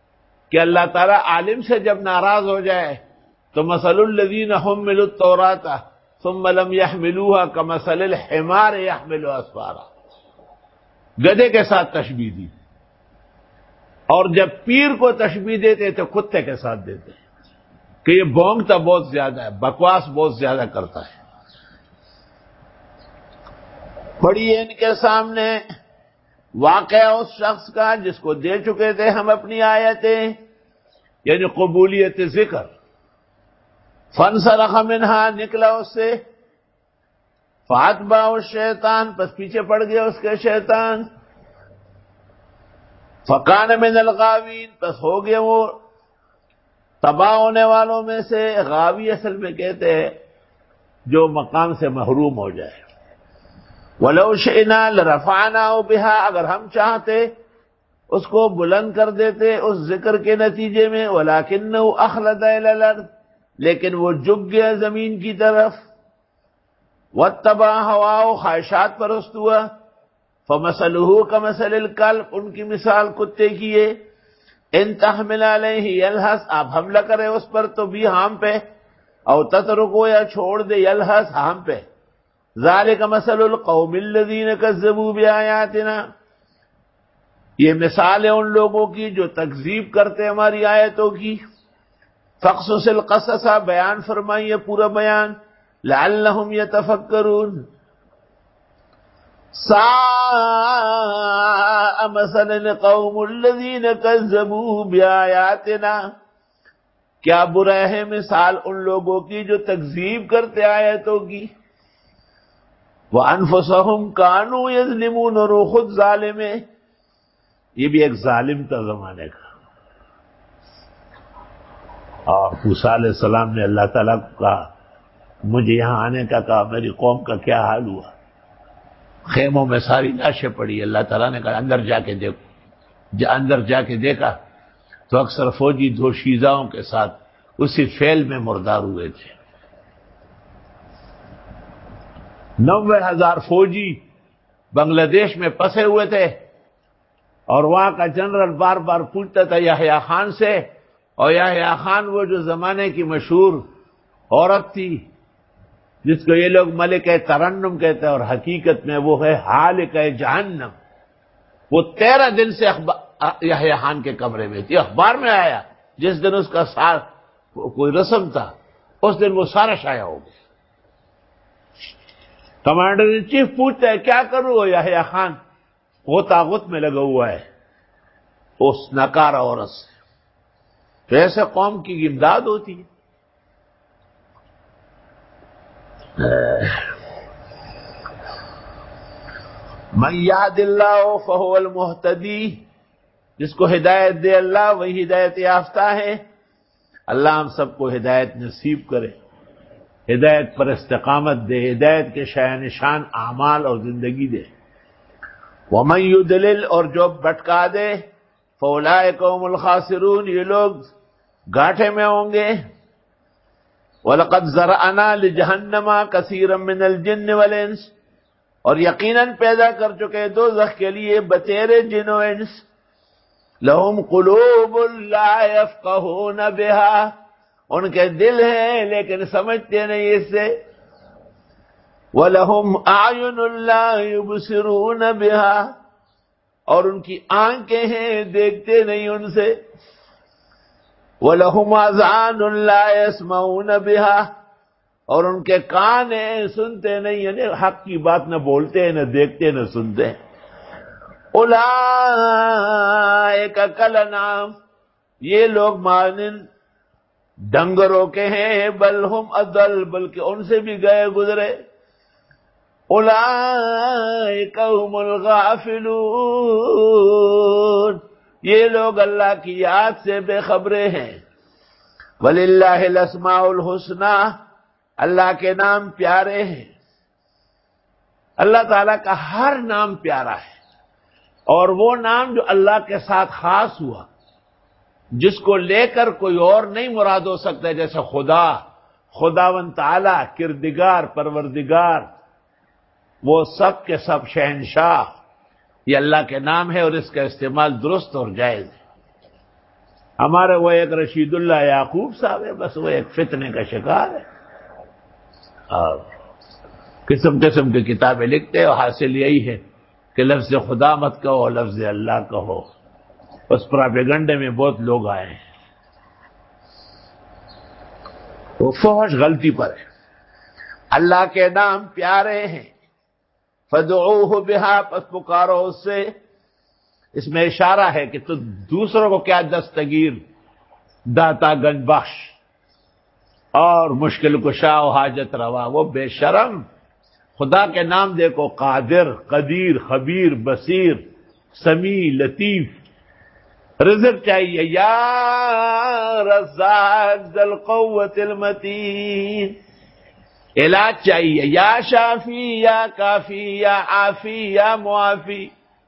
کہ اللہ تعالیٰ عالم سے جب ناراض ہو جائے تو مثل الذین حملوا التوراۃ ثم لم يحملوها كمثل الحمار يحمل اسفارا، گدھے کے ساتھ تشبیہ دی، اور جب پیر کو تشبیہ دیتے تو کتے کے ساتھ دیتے کہ یہ بھونکتا بہت زیادہ ہے، بکواس بہت زیادہ کرتا ہے۔ پڑھیے ان کے سامنے واقعہ اس شخص کا جس کو دے چکے تھے ہم اپنی آیتیں، یعنی قبولیت ذکر، فانسلخ منہا، نکلا اس سے، فاتبعہ الشیطان، پس پیچھے پڑ گیا اس کے شیطان، فکان من الغاوین، پس ہو گیا وہ تباہ ہونے والوں میں سے۔ غاوی اصل میں کہتے ہیں جو مقام سے محروم ہو جائے۔ وَلَوْ شِئْنَا لَرَفَعْنَاهُ بِهَا، اگر ہم چاہتے اس کو بلند کر دیتے اس ذکر کے نتیجے میں، وَلَكِنَّهُ أَخْلَدَ إِلَى الْأَرْضِ، لیکن وہ جھک گیا زمین کی طرف، وَاتَّبَعَ هَوَاهُ، خواہشات پرست ہوا، فَمَثَلُهُ كَمَثَلِ الْكَلْبِ، ان کی مثال کتے کی ہے، إِن تَحْمِلْ عَلَيْهِ يَلْهَثْ، آپ حملہ کرے اس پر تو بھی ہام پہ، او تترکو، یا چھوڑ دے، یلہث ہام پہ، ذَلِكَ مَثَلُ الْقَوْمِ الَّذِينَ كَذَّبُوا بِآيَاتِنَا، یہ مثال ہے ان لوگوں کی جو تکذیب کرتے ہماری آیتوں کی۔ فَاقْصُصِ الْقَصَصَ، بیان فرمائیے پورا بیان، لَعَلَّهُمْ يَتَفَكَّرُونَ۔ سَاءَ مَثَلًا الْقَوْمُ الَّذِينَ كَذَّبُوا بِآيَاتِنَا، کیا برا ہے مثال ان لوگوں کی جو تکذیب کرتے آیتوں کی۔ وَأَنفُسَهُمْ كَانُوا يَظْلِمُونَ، اور وہ خود ظالم ہے، یہ بھی ایک ظالم تھا زمانے کا۔ اور موسیٰ علیہ السلام نے اللہ تعالیٰ کو کہا، مجھے یہاں آنے کا کہا، میری قوم کا کیا حال ہوا؟ خیموں میں ساری لاشیں پڑی، اللہ تعالیٰ نے کہا اندر جا کے دیکھو۔ اندر جا کے دیکھا تو اکثر فوجی دوشیزاؤں کے ساتھ اسی فیل میں مردار ہوئے تھے۔ 90,000 فوجی بنگلہ دیش میں پسے ہوئے تھے، اور وہاں کا جنرل بار بار پوچھتا تھا یحییٰ خان سے، اور یحییٰ خان وہ جو زمانے کی مشہور عورت تھی جس کو یہ لوگ ملکہ ترنم کہتے ہیں، اور حقیقت میں وہ ہے حالقہ جہنم، وہ 13 دن سے یحییٰ خان کے کمرے میں تھی۔ اخبار میں آیا جس دن اس کا کوئی رسم تھا، اس دن وہ سارا شائع ہو گیا۔ کمانڈر ان چیف پوچھتا ہے کیا کروں؟ یحییٰ خان غوطہ میں لگا ہوا ہے اس ناکارہ عورت سے۔ تو ایسے قوم کی امداد ہوتی ہے۔ من یہد اللہ فہو المہتدی، جس کو ہدایت دے اللہ وہی ہدایت یافتہ ہے۔ اللہ ہم سب کو ہدایت نصیب کرے، ہدایت پر استقامت دے، ہدایت کے شایع نشان اعمال اور زندگی دے۔ ومن یضلل، اور جو بھٹکا دے، فاولئک هم الخاسرون، یہ لوگ گھاٹے میں ہوں گے۔ وَلَقَدْ ذَرَأْنَا لِجَهَنَّمَ كَثِيرًا مِنَ الْجِنِّ وَالْإِنسِ، اور یقیناً پیدا کر چکے دوزخ کے لیے بتیرے جن و انس۔ لَهُمْ قُلُوبٌ لَا يَفْقَهُونَ بِهَا، ان کے دل ہیں لیکن سمجھتے نہیں اس سے۔ وَلَهُمْ أَعْيُنٌ لَا يُبْصِرُونَ بِهَا، اور ان کی آنکھیں ہیں دیکھتے نہیں ان سے۔ وَلَهُمْ آذَانٌ لَا يَسْمَعُونَ بِهَا، اور ان کے کان ہیں سنتے نہیں، یعنی حق کی بات نہ بولتے ہیں، نہ دیکھتے نہ سنتے ہیں۔ اولئک کالانعام، یہ لوگ مانند ڈنگروں کے ہیں، بل ہم اضل، بلکہ ان سے بھی گئے گزرے۔ اولئک هم الغافلون، یہ لوگ اللہ کی یاد سے بے خبرے ہیں۔ وَلِلَّهِ الْأَسْمَاءُ الْحُسْنَى، اللہ کے نام پیارے ہیں۔ اللہ تعالیٰ کا ہر نام پیارا ہے، اور وہ نام جو اللہ کے ساتھ خاص ہوا، جس کو لے کر کوئی اور نہیں مراد ہو سکتا، جیسے خدا، خداوند تعالیٰ، کردگار، پروردگار، وہ سب کے سب شہنشاہ، یہ اللہ کے نام ہے، اور اس کا استعمال درست اور جائز ہے۔ ہمارے وہ ایک رشید اللہ یعقوب صاحب ہے، بس وہ ایک فتنے کا شکار ہے اور قسم قسم کی کتابیں لکھتے ہیں، اور حاصل یہی ہے کہ لفظ خدا مت کہو، لفظ اللہ کہو۔ اس پراپیگنڈے میں بہت لوگ آئے ہیں، وہ فحش غلطی پر ہے۔ اللہ کے نام پیارے ہیں، فدعوہ بہا، پس پکارو اس سے۔ اس میں اشارہ ہے کہ تو دوسروں کو کیا دستگیر، داتا گنج بخش اور مشکل کشا و حاجت روا، وہ بے شرم خدا کے نام دیکھو، قادر، قدیر، خبیر، بصیر، سمیع، لطیف۔ رزق چاہیے، یا رزاق ذی القوت المتین۔ علاج چاہیے، یا شافی، یا کافی، یا عافی، یا معافی۔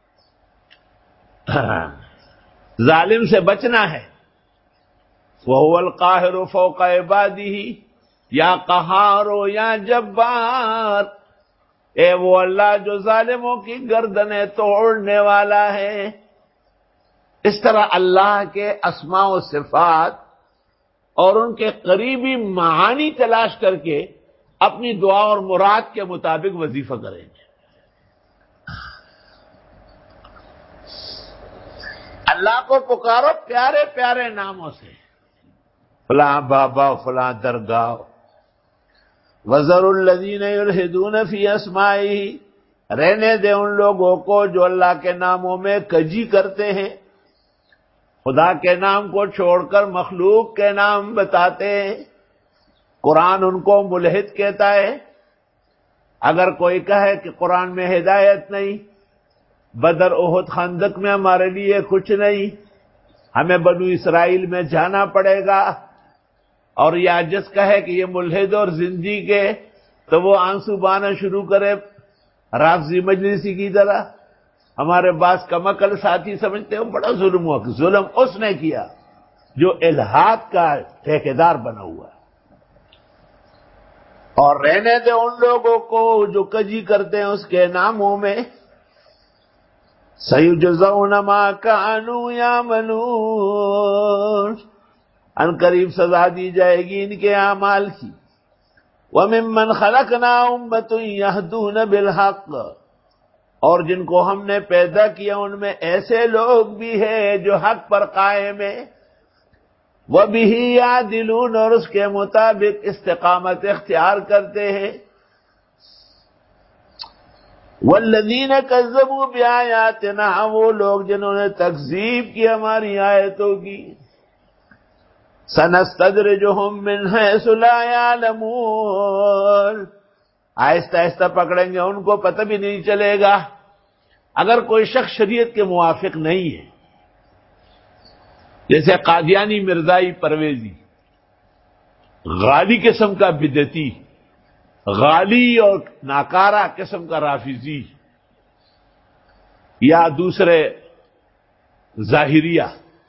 ظالم سے بچنا ہے، وَهُوَ الْقَاهِرُ فَوْقَ عِبَادِهِ، یا قہار ہو یا جبار، اے وہ اللہ جو ظالموں کی گردنیں توڑنے والا ہے۔ اس طرح اللہ کے اسماء و صفات اور ان کے قریبی معانی تلاش کر کے اپنی دعا اور مراد کے مطابق وظیفہ کریں گے۔ اللہ کو پکارو پیارے پیارے ناموں سے، فلاں بابا، فلاں درگاہ۔ وَذَرُوا الَّذِينَ يُلْحِدُونَ فِي أَسْمَائِهِ، رہنے دے ان لوگوں کو جو اللہ کے ناموں میں کجی کرتے ہیں، خدا کے نام کو چھوڑ کر مخلوق کے نام بتاتے ہیں۔ قرآن ان کو ملحد کہتا ہے۔ اگر کوئی کہے کہ قرآن میں ہدایت نہیں، بدر احد خندق میں ہمارے لیے کچھ نہیں، ہمیں بنو اسرائیل میں جانا پڑے گا، اور یہ عاجز کہے کہ یہ ملحد اور زندگی کے، تو وہ آنسو بہانا شروع کرے رافضی مجلسی کی طرح۔ ہمارے بعض کمعقل ساتھی سمجھتے ہیں بڑا ظلم ہوا، ظلم اس نے کیا جو الہات کا ٹھیکیدار بنا ہوا ہے۔ اور رہنے دے ان لوگوں کو جو کجی کرتے ہیں اس کے ناموں میں، سَيُجْزَوْنَ مَا كَانُوا يَعْمَلُونَ، ان قریب سزا دی جائے گی ان کے اعمال کی۔ وَمِمَّنْ خَلَقْنَا أُمَّةٌ يَهْدُونَ بِالْحَقِّ، اور جن کو ہم نے پیدا کیا ان میں ایسے لوگ بھی ہیں جو حق پر قائم ہیں۔ وَبِهِ يَعْدِلُونَ، اور اس کے مطابق استقامت اختیار کرتے ہیں۔ وَالَّذِينَ كَذَّبُوا بِآيَاتِنَا، وہ لوگ جنہوں نے تکذیب کی ہماری آیتوں کی۔ سَنَسْتَدْرِجُهُم مِّنْ حَيْثُ لَا يَعْلَمُونَ، آہستہ آہستہ پکڑیں گے ان کو، پتہ بھی نہیں چلے گا۔ اگر کوئی شخص شریعت کے موافق نہیں ہے، جیسے قادیانی، مرزائی، پرویزی، غالی قسم کا بدعتی، غالی اور ناکارہ قسم کا رافضی، یا دوسرے ظاہریہ،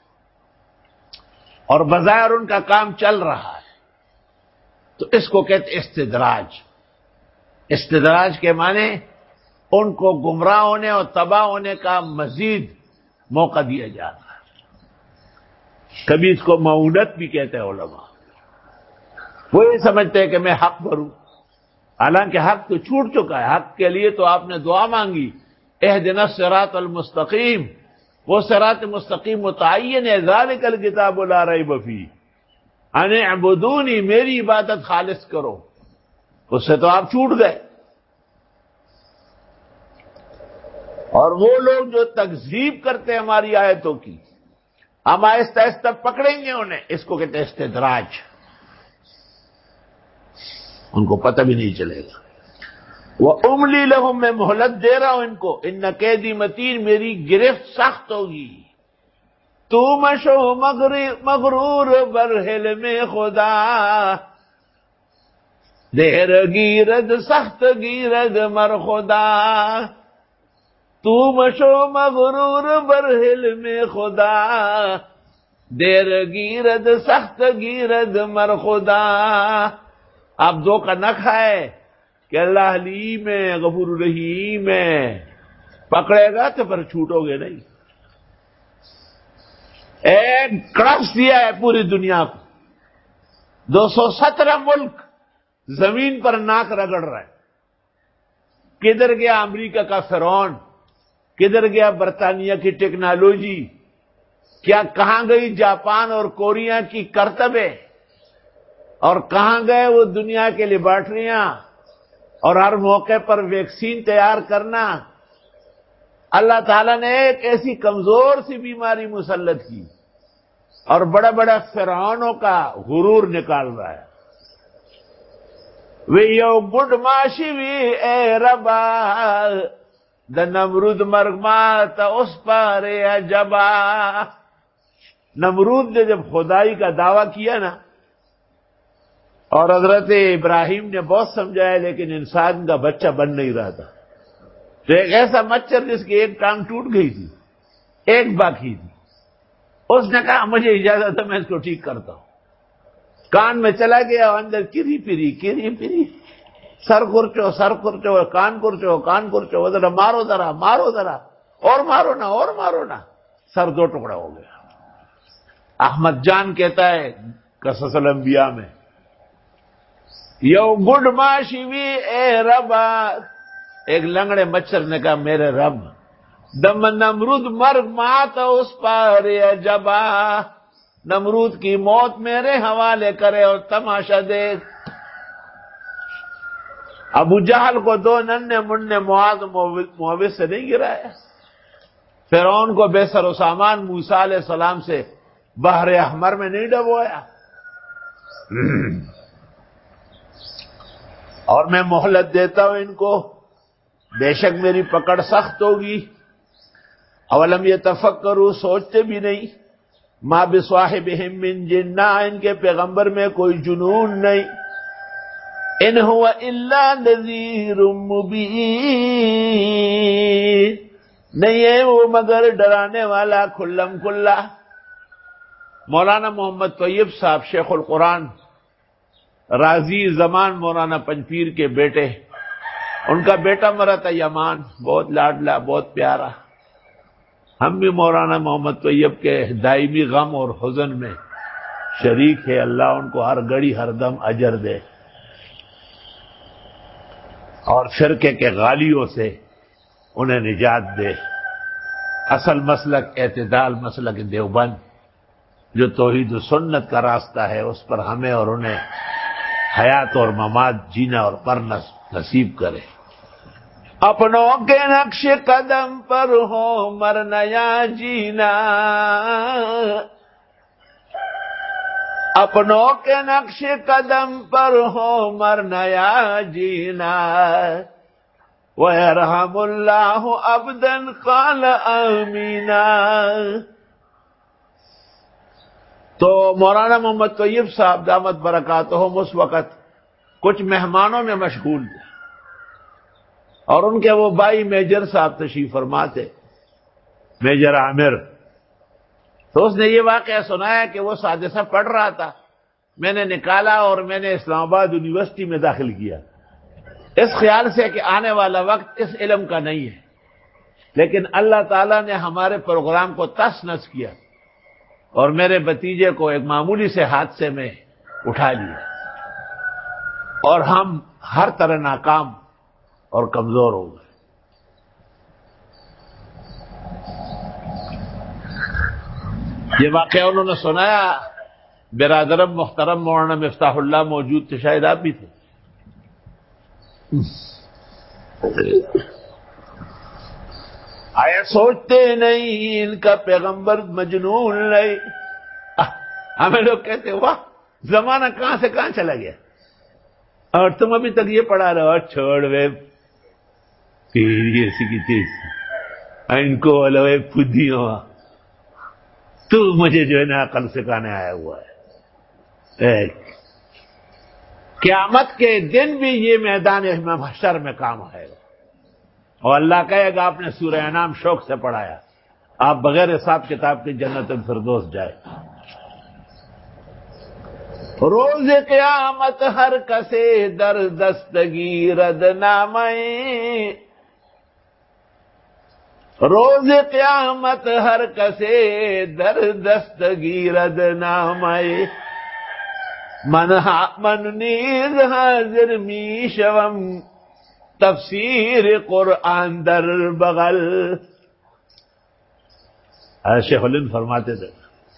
اور بظاہر ان کا کام چل رہا ہے، تو اس کو کہتے استدراج۔ استدراج کے معنی ان کو گمراہ ہونے اور تباہ ہونے کا مزید موقع دیا جا رہا ہے۔ کبھی اس کو معونت بھی کہتے ہیں علماء۔ وہ یہ سمجھتے ہیں کہ میں حق پر ہوں، حالانکہ حق تو چھوٹ چکا ہے۔ حق کے لیے تو آپ نے دعا مانگی، اہدنا الصراط المستقیم، وہ صراط مستقیم متعین ہے، ذالک الکتاب لا ریب فیہ، ان اعبدونی، میری عبادت خالص کرو، اس سے تو آپ چھوٹ گئے۔ اور وہ لوگ جو تکذیب کرتے ہیں ہماری آیتوں کی، ہم آہستہ آہستہ پکڑیں گے انہیں، اس کو کہتے ہیں استدراج، ان کو پتہ بھی نہیں چلے گا۔ وَأُمْلِي لَهُم، میں مہلت دے رہا ہوں ان کو، ان کیدی متین، میری گرفت سخت ہوگی۔ تو مشو مغرور برحل میں خدا، دیر گیرد سخت گیرد مر خدا۔ تو مشو مغرور برحل میں خدا، دیر گیرد سخت گیرد مر خدا۔ آپ دو کا نہ کھائے کہ اللہ حلیم ہے، غفور رحیم ہے، پکڑے گا تو پھر چھوٹو گے نہیں۔ ایک کڑپس دیا ہے پوری دنیا کو. 217 ملک زمین پر ناک رگڑ رہا ہے. کدھر گیا امریکہ کا فرعون؟ کدھر گیا برطانیہ کی ٹیکنالوجی؟ کیا کہاں گئی جاپان اور کوریا کی کرتبیں؟ اور کہاں گئے وہ دنیا کے لیبارٹریاں اور ہر موقع پر ویکسین تیار کرنا؟ اللہ تعالیٰ نے ایک ایسی کمزور سی بیماری مسلط کی اور بڑا بڑا فرعونوں کا غرور نکال رہا ہے. وی یو گڈ ماشی وی اے ربا دا نمرود مرگ مات اس پر عجبا. نمرود نے جب خدائی کا دعویٰ کیا نا، اور حضرت ابراہیم نے بہت سمجھایا لیکن انسان کا بچہ بن نہیں رہا تھا، تو ایک ایسا مچھر جس کی ایک ٹانگ ٹوٹ گئی تھی، ایک باقی تھی، اس نے کہا مجھے اجازت ہے میں اس کو ٹھیک کرتا ہوں. کان میں چلا گیا، اندر کری پری سر کرچو کان کرچو ذرا مارو ذرا اور مارو نا، سر 2 ٹکڑا ہو گیا. احمد جان کہتا ہے قصص الانبیاء میں، یو گڈ ماشی وی اے ربا، ایک لنگڑے مچھر نے کہا میرے رب، دم نمرود مرگ مات اس پر عجبا، نمرود کی موت میرے حوالے کرے اور تماشا دیکھ. ابو جہل کو 2 ننھے منھے معاذ معوذ سے نہیں گرایا؟ فرعون کو بے سر و سامان موسیٰ علیہ السلام سے بحر احمر میں نہیں ڈبویا؟ اور میں مہلت دیتا ہوں ان کو، بے شک میری پکڑ سخت ہوگی. اولم یتفکروا، سوچتے بھی نہیں، ما بصاحبہم من جنہ، ان کے پیغمبر میں کوئی جنون نہیں، ان هو الا نذیر مبین، نہیں ہے وہ مگر ڈرانے والا کھلم کھلا. مولانا محمد طیب صاحب شیخ القرآن راضی زمان مولانا پنجپیر کے بیٹے، ان کا بیٹا مرا تھا یمان، بہت لاڈلا بہت پیارا. ہم بھی مولانا محمد طیب کے دائمی غم اور حزن میں شریک ہے. اللہ ان کو ہر گھڑی ہر دم اجر دے اور فرقے کے غالیوں سے انہیں نجات دے. اصل مسلک اعتدال مسلک دیوبند جو توحید و سنت کا راستہ ہے، اس پر ہمیں اور انہیں حیات اور ممات جینا اور مرنا نصیب کرے. اپنوں کے نقش قدم پر ہو مرنا یا جینا، اپنوں کے نقش قدم پر ہو مرنا یا جینا، وَيَرْحَمُ اللَّهُ عَبْدًا قَالَ آمِينَ. تو مولانا محمد طیب صاحب دامت برکاتہم اس وقت کچھ مہمانوں میں مشغول تھے، اور ان کے وہ بھائی میجر صاحب تشریف فرما تھے، میجر عامر. تو اس نے یہ واقعہ سنایا کہ وہ حادثہ پڑھ رہا تھا، میں نے نکالا اور میں نے اسلام آباد یونیورسٹی میں داخل کیا، اس خیال سے کہ آنے والا وقت اس علم کا نہیں ہے. لیکن اللہ تعالیٰ نے ہمارے پروگرام کو تس نس کیا اور میرے بھتیجے کو ایک معمولی سے حادثے میں اٹھا لیا، اور ہم ہر طرح ناکام اور کمزور ہو گئے. یہ واقعہ انہوں نے سنایا. برادرم محترم مولانا مفتاح اللہ موجود تھے، شاید آپ بھی تھے. آیا سوچتے نہیں ان کا پیغمبر مجنون نہیں؟ ہمیں لوگ کہتے واہ زمانہ کہاں سے کہاں چلا گیا، اور تم ابھی تک یہ پڑھا رہے ہو. چھوڑ وے تیری ایسی کی تیز ان کو الوے پودھی ہوا، تو مجھے جو ہے نا عقل سکھانے آیا ہوا ہے. قیامت کے دن بھی یہ میدان محشر میں کام آئے گا. اور اللہ کہے گا آپ نے سورہ انعام شوق سے پڑھایا، آپ بغیر حساب کتاب کی جنت الفردوس جائے. روز قیامت ہر کسے در دستگی رد نامے، روز قیامت ہر کسے در دستگیرد نامے من نیز حاضر می شوم تفسیر قرآن در بغل. شیخ الہند فرماتے تھے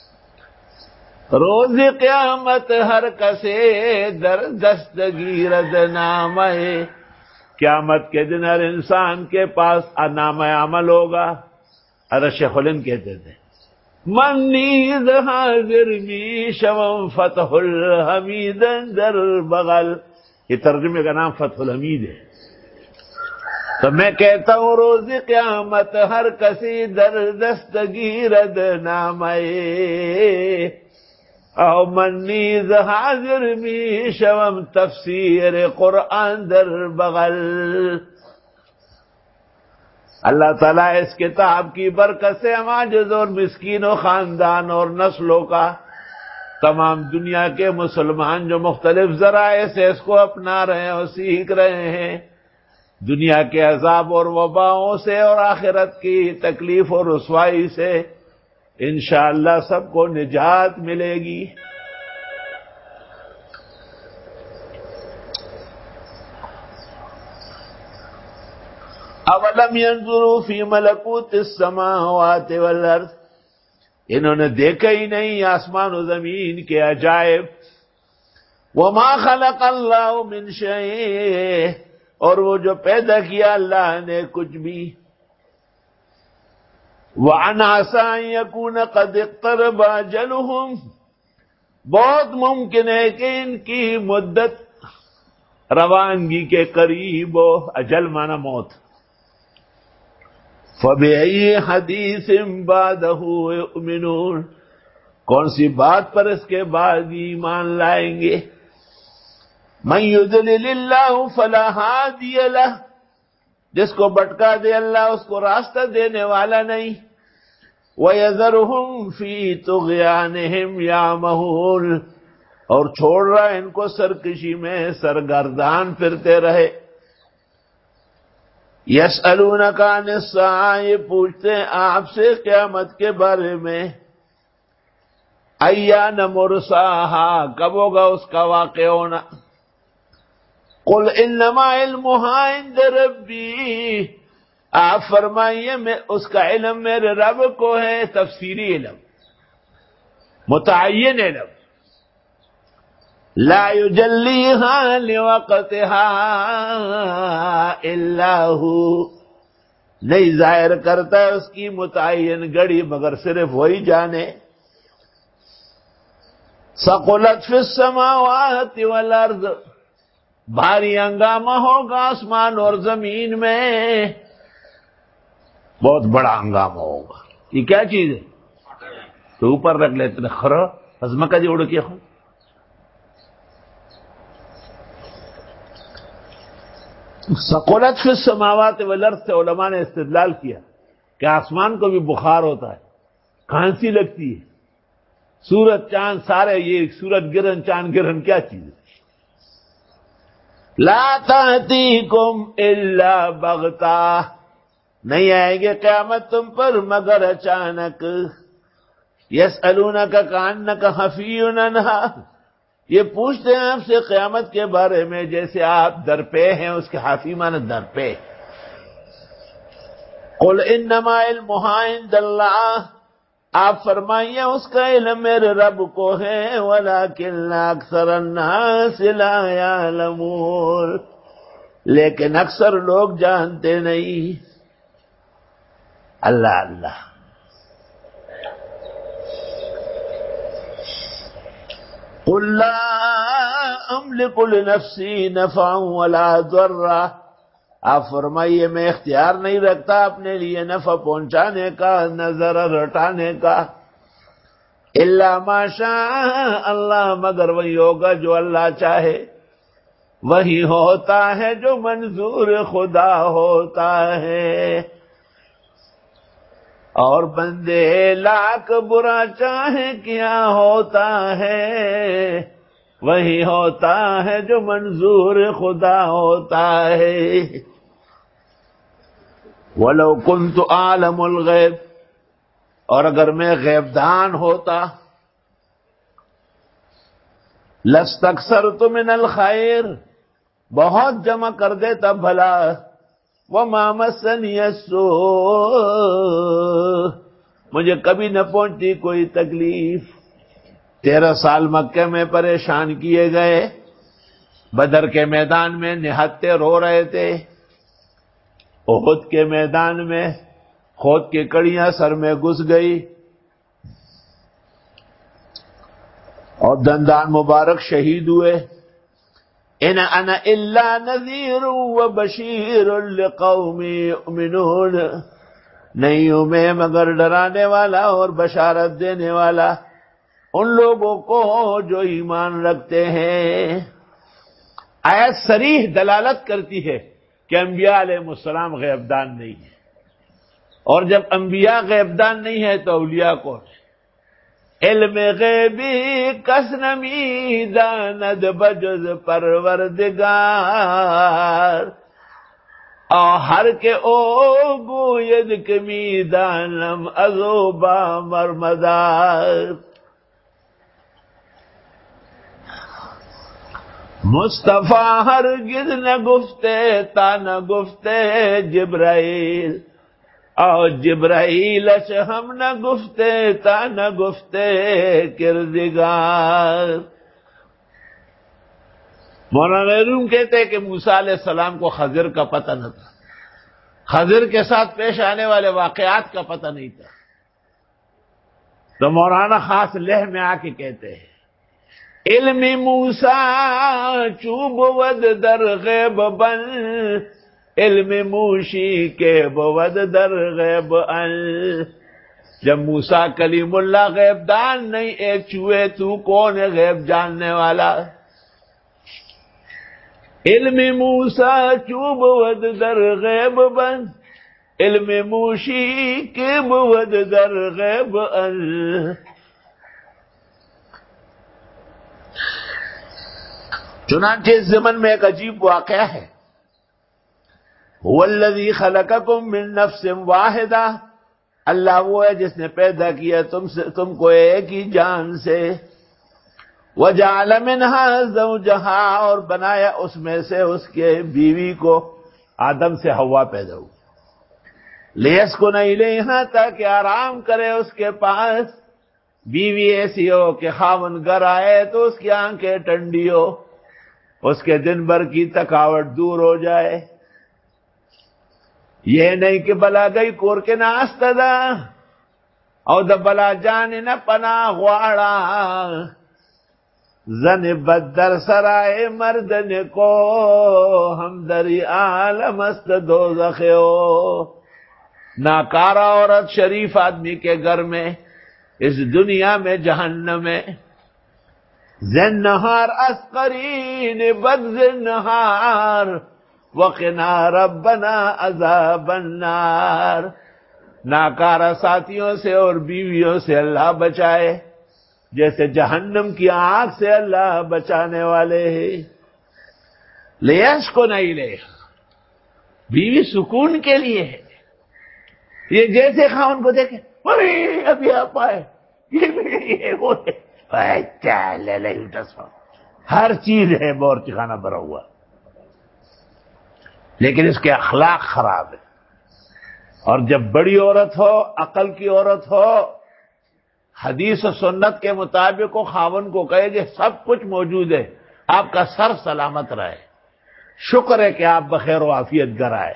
روز قیامت ہر کسے در دستگیرد نامے، قیامت کے دن ہر انسان کے پاس نامہ عمل ہوگا. حضرت شیخ الہند کہتے تھے من نیز حاضر می شوم فتح الحمید در بغل، یہ ترجمے کا نام فتح الحمید ہے. تو میں کہتا ہوں روز قیامت ہر کسی در دستگیرد نامے، او من نیز حاضر می شوم تفسیر قرآن در بغل. اللہ تعالیٰ اس کتاب کی برکت سے ہم عاجز اور مسکین و خاندان اور نسلوں کا تمام دنیا کے مسلمان جو مختلف ذرائع سے اس کو اپنا رہے ہیں اور سیکھ رہے ہیں، دنیا کے عذاب اور وباؤں سے اور آخرت کی تکلیف اور رسوائی سے انشاءاللہ سب کو نجات ملے گی. اولم ينظروا فی ملکوت السماوات والارض، انہوں نے دیکھا ہی نہیں آسمان و زمین کے عجائب. وما خلق اللہ من شیء، اور وہ جو پیدا کیا اللہ نے کچھ بھی. وَعَنْ عَسَىٰ أَن يَكُونَ قَدْ اقْتَرَبَ أَجَلُهُمْ، بہت ممکن ہے کہ ان کی مدت روانگی کے قریب ہو. اجل مانا موت. فَبِأَيِّ حَدِيثٍ بَعْدَهُ يُؤْمِنُونَ، کون سی بات پر اس کے بعد ایمان لائیں گے. مَن يُضْلِلِ اللَّهُ فَلَا هَادِيَ لَهُ، جس کو بھٹکا دے اللہ اس کو راستہ دینے والا نہیں. وَيَذَرُهُمْ فِي طُغْيَانِهِمْ يَعْمَهُونَ، اور چھوڑ رہا ان کو سرکشی میں سرگردان پھرتے رہے. یسألونک عن الساعہ، یہ پوچھتے ہیں آپ سے قیامت کے بارے میں. ایان مرساہا، کب ہوگا اس کا واقع ہونا. قل انما علمها عند ربی، آپ فرمائیے میں اس کا علم میرے رب کو ہے. تفسیری علم، متعین علم. لا یجلیہا لوقتہا الا ہو، نہیں ظاہر کرتا ہے اس کی متعین گھڑی مگر صرف وہی جانے. ثقلت فی السماوات والارض، بھاری ہنگامہ ہوگا آسمان اور زمین میں، بہت بڑا ہنگامہ ہوگا. یہ کیا چیز ہے؟ تو اوپر رکھ لیتے خرا ہزمہ کا جوڑ کیا خو. ثقلت فی السماوات والارض سے علماء نے استدلال کیا کہ آسمان کو بھی بخار ہوتا ہے، کھانسی لگتی ہے، سورج چاند سارے یہ سورج گرہن چاند گرہن کیا چیز ہے. لا تأتیکم الا بغتہ، نہیں آئے گے قیامت تم پر مگر اچانک. یسألونک کأنک حفی عنہا، یہ پوچھتے ہیں آپ سے قیامت کے بارے میں جیسے آپ درپے ہیں اس کے حافی مانا درپے. قل انما علمها عند اللہ، آپ فرمائیے اس کا علم میرے رب کو ہے. ولکن اکثر الناس لا یعلمون، لیکن اکثر لوگ جانتے نہیں. اللہ اللہ. قل لا املک لنفسی نفعا ولا ضرا، آپ فرمائیے میں اختیار نہیں رکھتا اپنے لیے نفع پہنچانے کا نہ ضرر ہٹانے کا. الا ما شاء اللہ، مگر وہی ہوگا جو اللہ چاہے. وہی ہوتا ہے جو منظور خدا ہوتا ہے. اور بندے لاکھ برا چاہے کیا ہوتا ہے، وہی ہوتا ہے جو منظور خدا ہوتا ہے. وَلَوْ كُنْتُ أَعْلَمُ الْغَيْبَ، اور اگر میں غیب دان ہوتا، لَاسْتَكْثَرْتُ مِنَ الْخَيْرِ، بہت جمع کر دیتا بھلا، وَمَا مَسَّنِيَ السُّوءُ، مجھے کبھی نہ پہنچتی کوئی تکلیف۔ 13 سال مکے میں پریشان کیے گئے، بدر کے میدان میں نہتے رو رہے تھے، احد کے میدان میں خود کی کڑیاں سر میں گھس گئی اور دندان مبارک شہید ہوئے۔ ان انا الا نذیر وبشیر لقوم یؤمنون، نہیں ہوں میں مگر ڈرانے والا اور بشارت دینے والا ان لوگوں کو جو ایمان رکھتے ہیں۔ آیت صریح دلالت کرتی ہے کہ انبیاء علیہ السلام غیب دان نہیں ہے، اور جب انبیاء غیب دان نہیں ہے تو اولیاء کون ہے؟ علم غیبی کس نمی داند بجز پروردگار، ہر کے او گوید که می دانم از او با مرمدار۔ مصطفیٰ ہرگز نہ گفتے تا نہ گفتے جبرائیل، اور جبرائیلش ہم نہ گفتے تا نہ گفتے کردگار۔ مولانا روم کہتے ہیں کہ موسیٰ علیہ السلام کو خضر کا پتہ نہ تھا، خضر کے ساتھ پیش آنے والے واقعات کا پتہ نہیں تھا، تو مولانا خاص لہ میں آ کے کہتے ہیں علم موسیٰ چوب ود در غیب بن، علم موشی کے بود در غیب ان۔ جب موسیٰ کلیم اللہ غیب دان نہیں، ایک چوہے تو کون ہے غیب جاننے والا؟ علم موسیٰ چوب ود در غیب بن، علم موشی کے بود در غیب ان۔ چنانچہ اس زمن میں ایک عجیب واقعہ ہے، هو الذی خلقکم من نفس واحدہ، اللہ وہ ہے جس نے پیدا کیا تم کو ایک ہی جان سے، وجعل منها زوجہا، اور بنایا اس میں سے اس کے بیوی کو، آدم سے حوا پیدا ہوئی، لیسکن الیہا، تاکہ آرام کرے اس کے پاس۔ بیوی ایسی ہو کہ خاوند گھر آئے تو اس کی آنکھیں ٹھنڈی ہو، اس کے دن بھر کی تھکاوٹ دور ہو جائے۔ یہ نہیں کہ بلا گئی کور کے ناست دا او دا بلا جان نہ پناہ غواڑا، زن بدر سرائے مردن کو، ہم دری عالم است دوزخ ہو۔ ناکارہ عورت شریف آدمی کے گھر میں، اس دنیا میں جہنم میں۔ زن نہار اسقرین بد زن نہار، وقنا ربنا عذاب النار۔ ناکارہ ساتھیوں سے اور بیویوں سے اللہ بچائے، جیسے جہنم کی آگ سے اللہ بچانے والے ہیں۔ لیسکن الیہا، بیوی سکون کے لیے ہے۔ یہ جیسے خاوند کو دیکھے ارے ابھی آپ آئے، یہ وہ ہے، ہر چیز ہے باورچی خانہ بھرا ہوا، لیکن اس کے اخلاق خراب ہے۔ اور جب بڑی عورت ہو، عقل کی عورت ہو، حدیث و سنت کے مطابق وہ خاوند کو کہے کہ سب کچھ موجود ہے، آپ کا سر سلامت رہے، شکر ہے کہ آپ بخیر و عافیت گھر آئے۔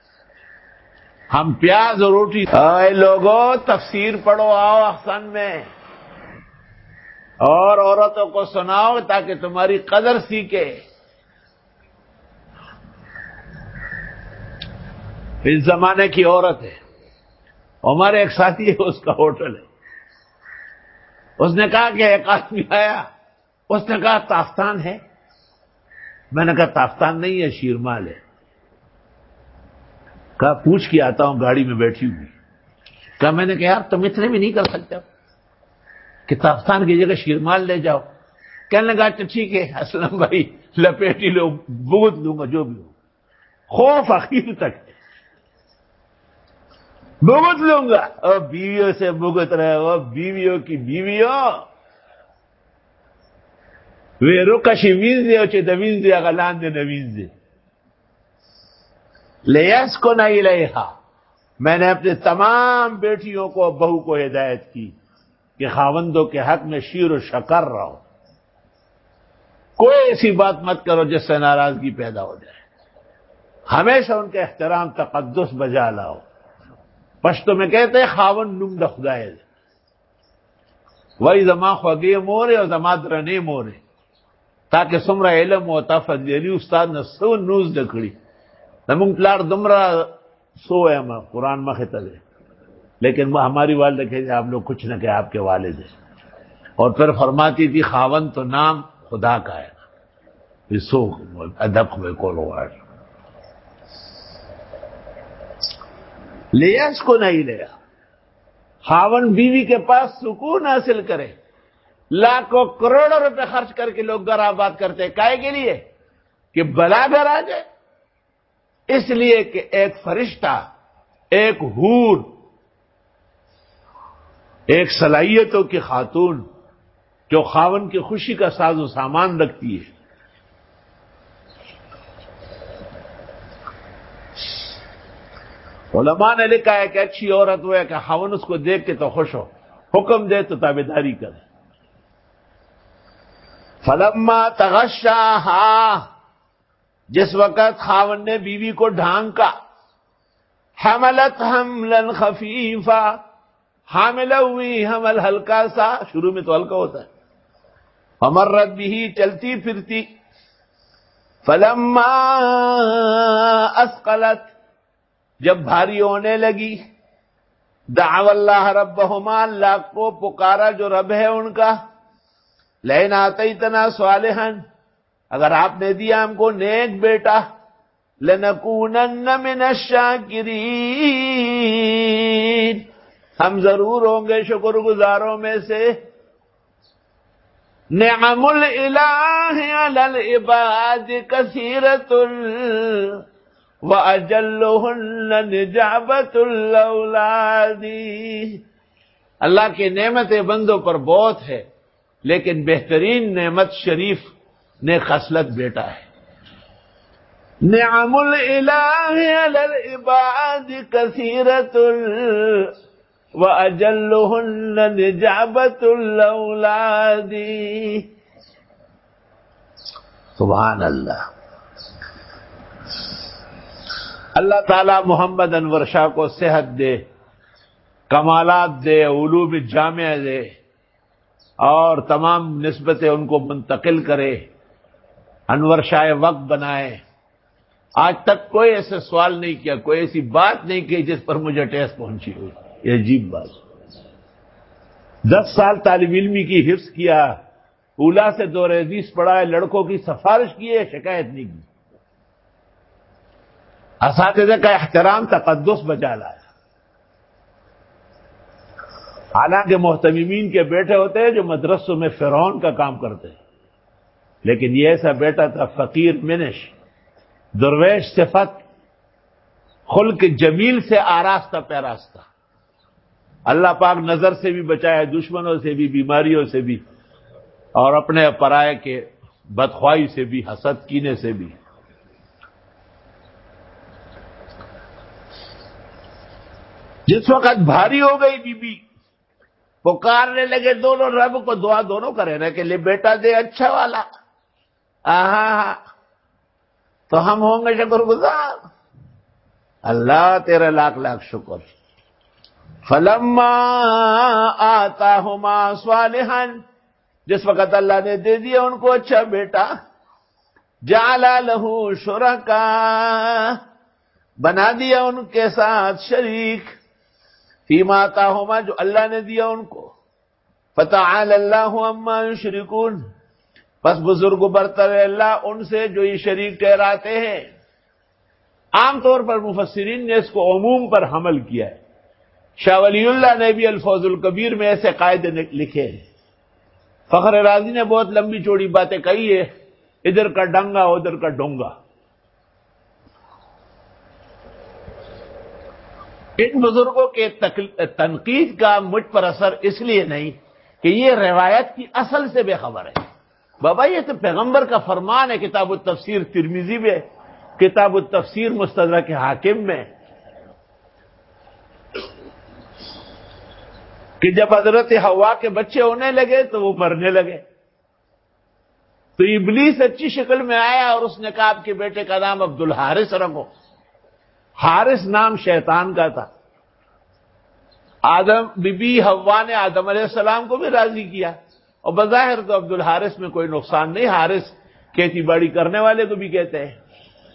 ہم پیاز اور روٹی، اے لوگوں تفسیر پڑھو، آؤ احسن میں، اور عورتوں کو سناؤ تاکہ تمہاری قدر سیکھے۔ اس زمانے کی عورت ہے، ہمارے ایک ساتھی ہے، اس کا ہوٹل ہے، اس نے کہا کہ ایک آدمی آیا، اس نے کہا تافتان ہے؟ میں نے کہا تافتان نہیں ہے، شیرمال ہے۔ کہا پوچھ کے آتا ہوں، گاڑی میں بیٹھی ہوئی۔ کہا میں نے کہا یار تم اتنے بھی نہیں کر سکتے کہ تافتان کی جگہ شیرمال لے جاؤ؟ کہنے لگا تو ٹھیک ہے اسلم بھائی، لپیٹی لو، بھگت لوں گا جو بھی ہو۔ خوف اخیر تک ہے۔ بھگت لوں گا. اور بیویوں سے بھگت رہے ہو, بیویوں کی بیویوں وی رکشی وینځي او چې د وینځي هغه لاندې نه وینځي. لیسکن الیہا, میں نے اپنے تمام بیٹیوں کو بہو کو ہدایت کی کہ خاوندوں کے حق میں شیر و شکر رہو, کوئی ایسی بات مت کرو جس سے ناراضگی پیدا ہو جائے, ہمیشہ ان کے احترام تقدس بجا لاؤ. پشتو میں کہتے ہیں خاون نوم د خدای دی, وای زما خوږې مورې او زما درنې مورې, تاکہ څومره علم او تفضیلی استاد نه سو نوز د کړي. زمونږ پلار دومره سو ہے میں قرآن مخ تلے, لیکن وہ ہماری والدہ کہتے آپ لوگ کچھ نہ کہ آپ کے والد ہیں. اور پھر فرماتی تھی خاون تو نام خدا کا ہے, سو ادب میں کو لیا اس کو نہیں لیا. خاون بیوی کے پاس سکون حاصل کرے. لاکھوں کروڑوں روپے خرچ کر کے لوگ گھر آباد کرتے, کائے کے لیے کہ بلا گھر آ جائے. اس لیے کہ ایک فرشتہ, ایک حور, ایک صلاحیتوں کی خاتون جو خاون کی خوشی کا ساز و سامان رکھتی ہے. علماء نے لکھا ہے کہ اچھی عورت وہ ہے کہ خاون اس کو دیکھ کے تو خوش ہو, حکم دے تو تابعداری کرے. فلما تغشاہا, جس وقت خاون نے بیوی کو ڈھانکا, حملت حملا خفیفا, حاملہ ہوئی حمل ہلکا سا, شروع میں تو ہلکا ہوتا ہے. فمرت بھی, چلتی پھرتی. فلما اثقلت, جب بھاری ہونے لگی, دعوا اللہ ربہما, اللہ کو پکارا جو رب ہے ان کا. لئن آتیتنا صالحا, اگر آپ نے دیا ہم کو نیک بیٹا, لنکونن من الشاکرین, ہم ضرور ہوں گے شکر گزاروں میں سے. نعم الالہ علی العباد کثیرۃ وَأَجَلُّهُنَّ نِجَابَةُ الْأَوْلَادِ, اللہ کی نعمتیں بندوں پر بہت ہے, لیکن بہترین نعمت شریف نیک خصلت بیٹا ہے. نعم الالہ علی العباد کثیرۃ وَأَجَلُّهُنَّ نِجَابَةُ الْأَوْلَادِ. سبحان اللہ. اللہ تعالیٰ محمد انور شاہ کو صحت دے, کمالات دے, علوم جامع دے, اور تمام نسبتیں ان کو منتقل کرے, انور شاہ وقت بنائے. آج تک کوئی ایسے سوال نہیں کیا, کوئی ایسی بات نہیں کی جس پر مجھے ٹیس پہنچی ہوئی. یہ عجیب بات. 10 سال طالب علمی کی حفظ کیا, اولا سے 2 حدیث پڑھائے, لڑکوں کی سفارش کی ہے, شکایت نہیں کی. اساتذہ کا احترام تقدس بچا لایا. حالانکہ محتممین کے بیٹے ہوتے ہیں جو مدرسوں میں فرعون کا کام کرتے ہیں, لیکن یہ ایسا بیٹا تھا فقیر منش, درویش صفت, خلق جمیل سے آراستہ پیراستہ. اللہ پاک نظر سے بھی بچائے, دشمنوں سے بھی, بیماریوں سے بھی, اور اپنے پرائے کے بدخواہی سے بھی, حسد کینے سے بھی. جس وقت بھاری ہو گئی بی بی, پکارنے لگے دونوں, رب کو دعا دونوں کرے رہے کہ لے بیٹا دے اچھا والا. تو ہم ہوں گے شکر گزار. اللہ تیرا لاکھ لاکھ شکر. فلما آتاہما صالحا, جس وقت اللہ نے دے دیا ان کو اچھا بیٹا, جعل لہ شرکا, بنا دیا ان کے ساتھ شریک, فیما آتاہما, جو اللہ نے دیا ان کو. فتعالی اللہ عما یشرکون, بس بزرگ برتر ہے اللہ ان سے جو یہ شریک ٹھہراتے ہیں. عام طور پر مفسرین نے اس کو عموم پر حمل کیا ہے. شاہ ولی اللہ نے بھی الفوز الکبیر میں ایسے قاعدے لکھے ہیں. فخر رازی نے بہت لمبی چوڑی باتیں کہی ہے, ادھر کا ڈنگا ادھر کا ڈونگا. ان بزرگوں کے تنقید کا مجھ پر اثر اس لیے نہیں کہ یہ روایت کی اصل سے بے خبر ہے. بابا یہ تو پیغمبر کا فرمان ہے کتاب التفسیر ترمذی میں، کتاب التفسیر مستدرک حاکم میں، کہ جب حضرت حوا کے بچے ہونے لگے تو وہ مرنے لگے، تو ابلیس اچھی شکل میں آیا اور اس نے کہا آپ کے بیٹے کا نام عبد الحارث رکھو. حارث نام شیطان کا تھا. آدم بی بی حوا نے آدم علیہ السلام کو بھی راضی کیا، اور بظاہر تو عبد الحارث میں کوئی نقصان نہیں، حارث کھیتی باڑی کرنے والے کو بھی کہتے ہیں.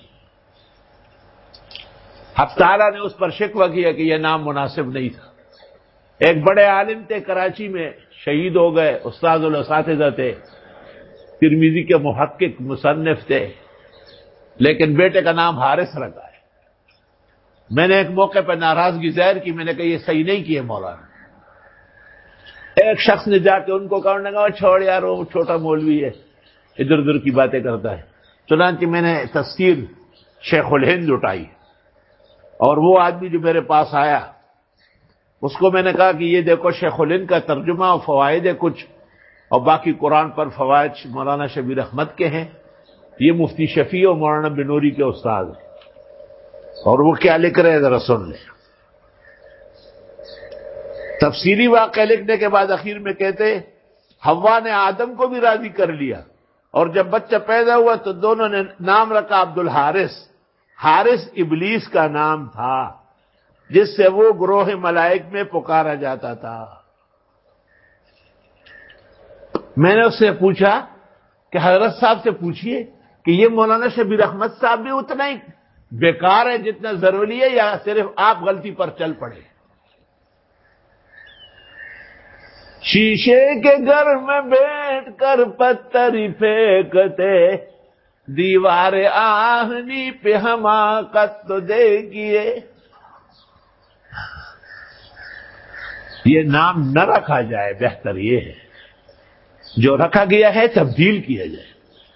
اب تعالیٰ نے اس پر شکوہ کیا کہ یہ نام مناسب نہیں تھا. ایک بڑے عالم تھے کراچی میں، شہید ہو گئے، استاد الاساتذہ تھے، ترمذی کے محقق مصنف تھے، لیکن بیٹے کا نام حارث رکھا ہے. میں نے ایک موقع پہ ناراضگی ظاہر کی، میں نے کہا یہ صحیح نہیں کیے مولانا. ایک شخص نے جا کے ان کو کہا چھوڑ یار وہ چھوٹا مولوی ہے، ادھر ادھر کی باتیں کرتا ہے. چنانچہ میں نے تفسیر شیخ الہند اٹھائی، اور وہ آدمی جو میرے پاس آیا اس کو میں نے کہا کہ یہ دیکھو شیخ الہند کا ترجمہ اور فوائد ہے کچھ، اور باقی قرآن پر فوائد مولانا شبیر احمد کے ہیں، یہ مفتی شفیع اور مولانا بنوری کے استاد ہیں، اور وہ کیا لکھ رہے ہیں ذرا سن لیں. تفسیری واقعہ لکھنے کے بعد اخیر میں کہتے حوا نے آدم کو بھی راضی کر لیا، اور جب بچہ پیدا ہوا تو دونوں نے نام رکھا عبد الحارث. حارث ابلیس کا نام تھا جس سے وہ گروہ ملائک میں پکارا جاتا تھا. میں نے اس سے پوچھا کہ حضرت صاحب سے پوچھئے کہ یہ مولانا شبیر احمد صاحب بھی اتنا ہی بیکار ہے جتنا ضروری ہے، یا صرف آپ غلطی پر چل پڑے؟ شیشے کے گھر میں بیٹھ کر پتھر پھینکتے، دیوار آہنی پہ حماقت تو دیکھیے. یہ نام نہ رکھا جائے، بہتر یہ ہے جو رکھا گیا ہے تبدیل کیا جائے.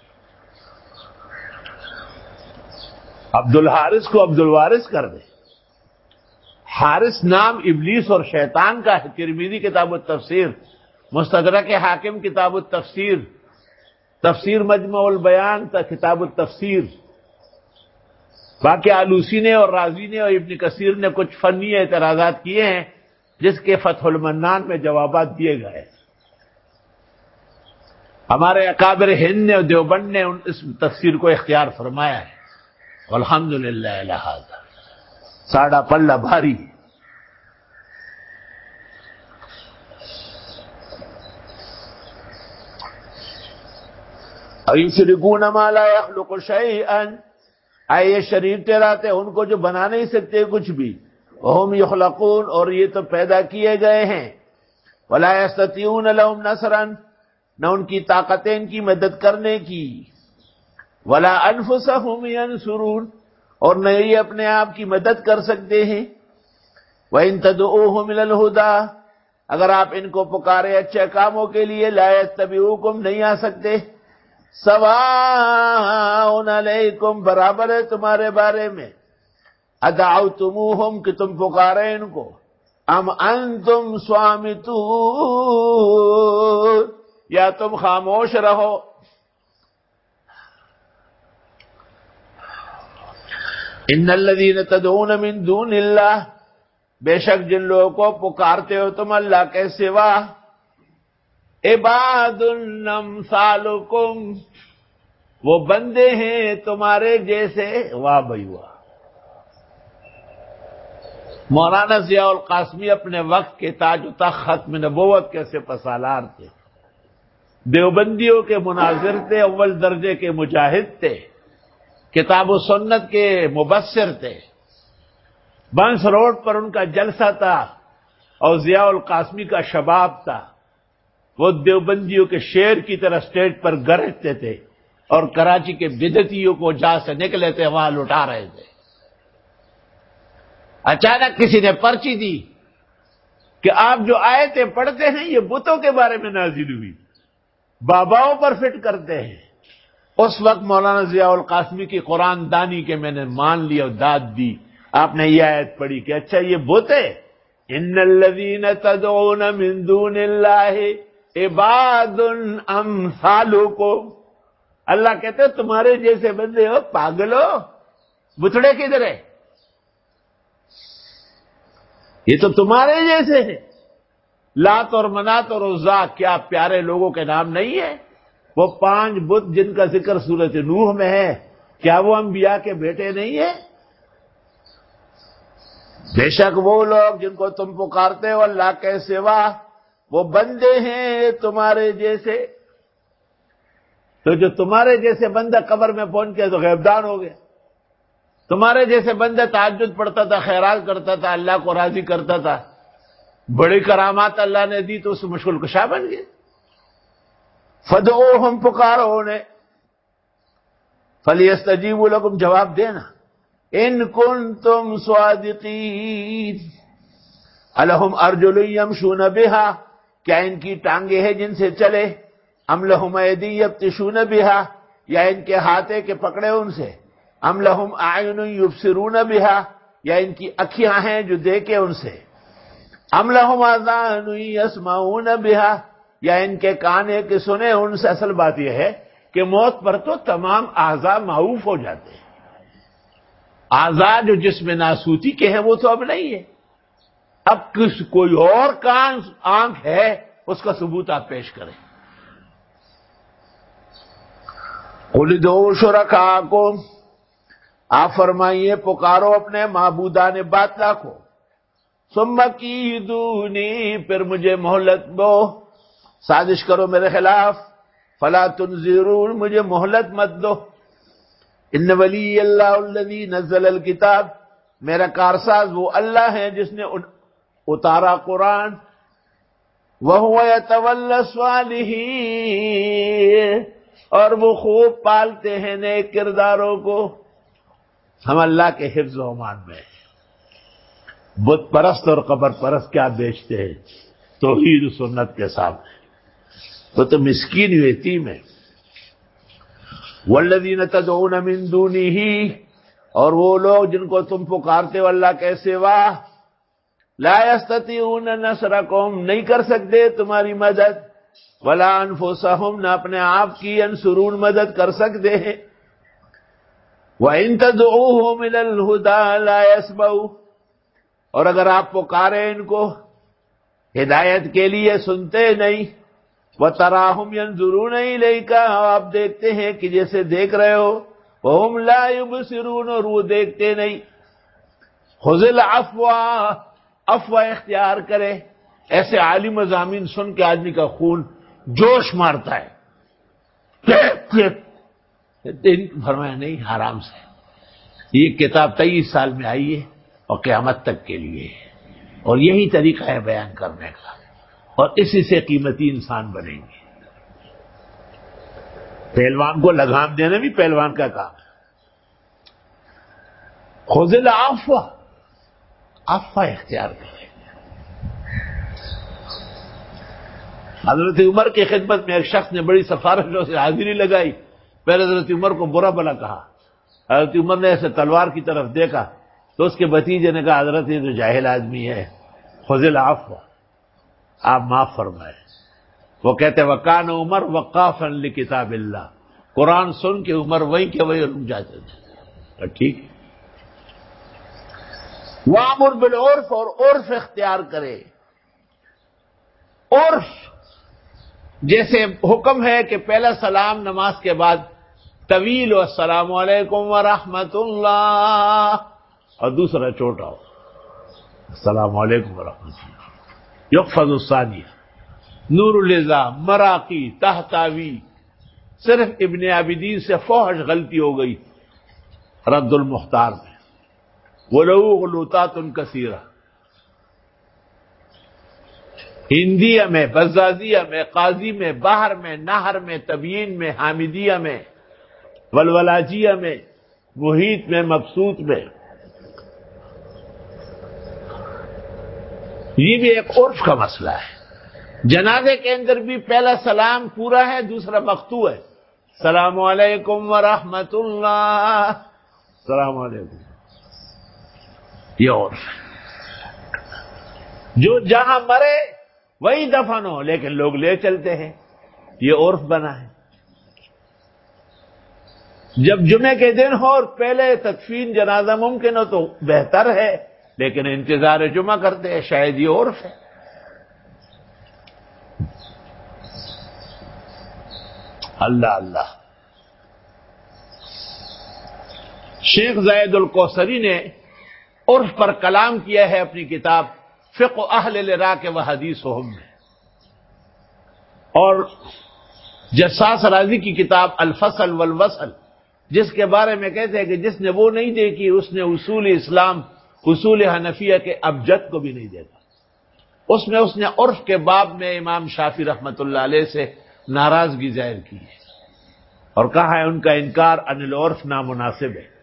عبد الحارث کو عبد الوارث کر دے. حارث نام ابلیس اور شیطان کا ہے. ترمذی کتاب التفسیر، مستدرک حاکم کتاب التفسیر، تفسیر مجمع البیان کتاب التفسیر. باقی آلوسی نے اور رازی نے اور ابن کثیر نے کچھ فنی اعتراضات کیے ہیں جس کے فتح المنان میں جوابات دیے گئے. ہمارے اکابر ہند نے اور دیوبند نے اس تفسیر کو اختیار فرمایا ہے. الحمدللہ لہذا ساڑھا پلہ بھاری. ایشرکون ما لا یخلق شیئا، اے یہ شریک ٹھہراتے ان کو جو بنا نہیں سکتے کچھ بھی. وہم یخلقون، اور یہ تو پیدا کیے گئے ہیں. ولا یستطیعون لهم نصرا، نہ ان کی طاقتیں ان کی مدد کرنے کی. ولا انفسهم ینصرون، اور نہ یہ اپنے آپ کی مدد کر سکتے ہیں. وَإِن تَدْعُوهُمْ إِلَى الْهُدَىٰ، اگر آپ ان کو پکارے اچھے کاموں کے لیے، لا يَتَّبِعُوكُمْ، نہیں آ سکتے. سواء علیکم، برابر ہے تمہارے بارے میں. ادعوتموہم، کہ تم پکارے ان کو. ام انتم صامتون، یا تم خاموش رہو. ان الذین تدعون من دون اللہ، بے شک جن لوگوں کو پکارتے ہو تم اللہ کے سوا، عباد امثالکم، وہ بندے ہیں تمہارے جیسے. واہ بھائی واہ. مولانا ضیاء القاسمی اپنے وقت کے تاج و تخت ختم نبوت کے سپاسالار تھے. دیوبندیوں کے مناظر تھے، اول درجے کے مجاہد تھے، کتاب و سنت کے مبصر تھے. بنس روڈ پر ان کا جلسہ تھا اور ضیاء القاسمی کا شباب تھا. وہ دیوبندیوں کے شیر کی طرح اسٹیج پر گرجتے تھے اور کراچی کے بدعتیوں کو جہاں سے نکلے تھے وہاں لٹا رہے تھے. اچانک کسی نے پرچی دی کہ آپ جو آیتیں پڑھتے ہیں یہ بتوں کے بارے میں نازل ہوئی، باباؤں پر فٹ کرتے ہیں. اس وقت مولانا ضیاء القاسمی کی قرآن دانی کے میں نے مان لی اور داد دی آپ نے یہ آیت پڑھی کہ اچھا یہ بت ہے، ان الذین تدعون من دون اللہ عباد امثالکم، اللہ کہتے ہیں تمہارے جیسے بندے ہو، پاگل ہو، بتڑے کدھر ہے؟ یہ تو تمہارے جیسے ہیں۔ لات اور منات اور عزا کیا پیارے لوگوں کے نام نہیں ہے؟ وہ 5 بت جن کا ذکر سورۃ نوح میں ہے، کیا وہ انبیاء کے بیٹے نہیں ہیں؟ بے شک وہ لوگ جن کو تم پکارتے ہو اللہ کے سوا، وہ بندے ہیں تمہارے جیسے۔ تو جو تمہارے جیسے بندہ قبر میں پہنچ گیا تو غیبدان ہو گیا، تمہارے جیسے بندہ تہجد پڑھتا تھا، خیرات کرتا تھا، اللہ کو راضی کرتا تھا، بڑی کرامات اللہ نے دی تو اس مشکل کشا بن گئے۔ فدعوہم، پکارو انہیں، فلیستجیبوا لکم، جواب دینا، ان کنتم صادقین، الہم ارجل یمشون بہا، کیا ان کی ٹانگیں ہیں جن سے چلے، ام لہم ایدی یبطشون بہا، یا ان کے ہاتھے کے پکڑے ان سے، ام لہم اعین یبصرون بہا، یا ان کی اکھیاں ہیں جو دیکھے ان سے، ام لہم آذان یسمعون بہا، یا ان کے کان ہے کہ سنے ان سے۔ اصل بات یہ ہے کہ موت پر تو تمام اعضاء معوف ہو جاتے ہیں، اعضاء جو جسم ناسوتی کے ہیں وہ تو اب نہیں ہے، اب کوئی اور کان آنکھ ہے، اس کا ثبوت آپ پیش کریں۔ قل ادعوا شرکاءکم، آپ فرمائیے پکارو اپنے معبودان باطلا کو، ثم کیدونی، پھر مجھے مہلت دو، سازش کرو میرے خلاف، فلا تنظرون، مجھے مہلت مت دو۔ ان ولی اللہ الذی نزل الکتاب، میرا کارساز وہ اللہ ہے جس نے اتارا قرآن، وَهُوَ يَتَوَلَّى الصَّالِحِينَ، اور وہ خوب پالتے ہیں نیک کرداروں کو۔ ہم اللہ کے حفظ و امان میں ہیں۔ بت پرست اور قبر پرست کیا بیچتے ہیں توحید و سنت کے سامنے؟ وہ تو مسکین یتیم ہے۔ والذین تدعون من دونہ، اور وہ لوگ جن کو تم پکارتے ہو اللہ کے سوا، لا یستطیعون نصرکم، نہیں کر سکتے تمہاری مدد، ولا انفسہم، نہ اپنے آپ کی، ینصرون، مدد کر سکتے ہیں۔ وَإِن تَدْعُوهُمْ إِلَى الْهُدَىٰ لَا يَسْمَعُوا، اور اگر آپ پکاریں ان کو ہدایت کے لیے سنتے نہیں۔ وَتَرَاهُمْ يَنظُرُونَ إِلَيْكَ، آپ دیکھتے ہیں کہ جیسے دیکھ رہے ہو، وَهُمْ لَا يُبْصِرُونَ، اور وہ دیکھتے نہیں۔ خُذِ الْعَفْوَ، عفو اختیار کرے۔ ایسے عالی مضامین سن کے آدمی کا خون جوش مارتا ہے، فرمایا نہیں، حرام سے۔ یہ کتاب 23 سال میں آئی ہے اور قیامت تک کے لیے ہے، اور یہی طریقہ ہے بیان کرنے کا، اور اسی سے قیمتی انسان بنیں گے۔ پہلوان کو لگام دینا بھی پہلوان کا کام ہے۔ خذ العفو، عفو اختیار کرے۔ حضرت عمر کی خدمت میں ایک شخص نے بڑی سفارشوں سے حاضری لگائی، پہلے حضرت عمر کو برا بلا کہا۔ حضرت عمر نے ایسے تلوار کی طرف دیکھا تو اس کے بھتیجے نے کہا حضرت یہ تو جاہل آدمی ہے، خذ العفو، آپ معاف فرمائے۔ وہ کہتے وکان عمر وقافا لکتاب اللہ، قرآن سن کے عمر وہیں کے وہیں رک جاتے تھے۔ ٹھیک ہے، وامر بالعرف، اور عرف اختیار کرے۔ عرف جیسے حکم ہے کہ پہلا سلام نماز کے بعد طویل ہو، السلام علیکم ورحمۃ اللہ، اور دوسرا چھوٹا ہو، السلام علیکم ورحمۃ اللہ۔ یحفظ الثانیہ، نور الزا، مراقی، تحتاوی۔ صرف ابن عابدین سے فحش غلطی ہو گئی رد المختار میں، وَلَهُ غُلُوطَاتٌ كَثِيرَةٌ، ہندیہ میں، بزازیہ میں، قاضی میں، بحر میں، نہر میں، تبیین میں، حامدیہ میں، ولولاجیہ میں، محیط میں، مبسوط میں۔ یہ بھی ایک عرف کا مسئلہ ہے۔ جنازے کے اندر بھی پہلا سلام پورا ہے، دوسرا مقطوع ہے، السلام علیکم ورحمۃ اللہ، السلام علیکم۔ یہ عرف ہے. جو جہاں مرے وہی دفن ہو، لیکن لوگ لے چلتے ہیں، یہ عرف بنا ہے. جب جمعے کے دن ہو اور پہلے تدفین جنازہ ممکن ہو تو بہتر ہے، لیکن انتظار جمعہ کرتے ہیں، شاید یہ عرف ہے. اللہ اللہ. شیخ زید الکوثری نے عرف پر کلام کیا ہے اپنی کتاب فقہ اہل العراق و حدیثہم میں، اور جساس رازی کی کتاب الفصل والوصل، جس کے بارے میں کہتے ہیں کہ جس نے وہ نہیں دیکھی اس نے اصول اسلام، اصول حنفیہ کے ابجد کو بھی نہیں دیکھا. اس میں اس نے عرف کے باب میں امام شافعی رحمۃ اللہ علیہ سے ناراضگی ظاہر کی ہے اور کہا ہے ان کا انکار عن العرف نامناسب ہے.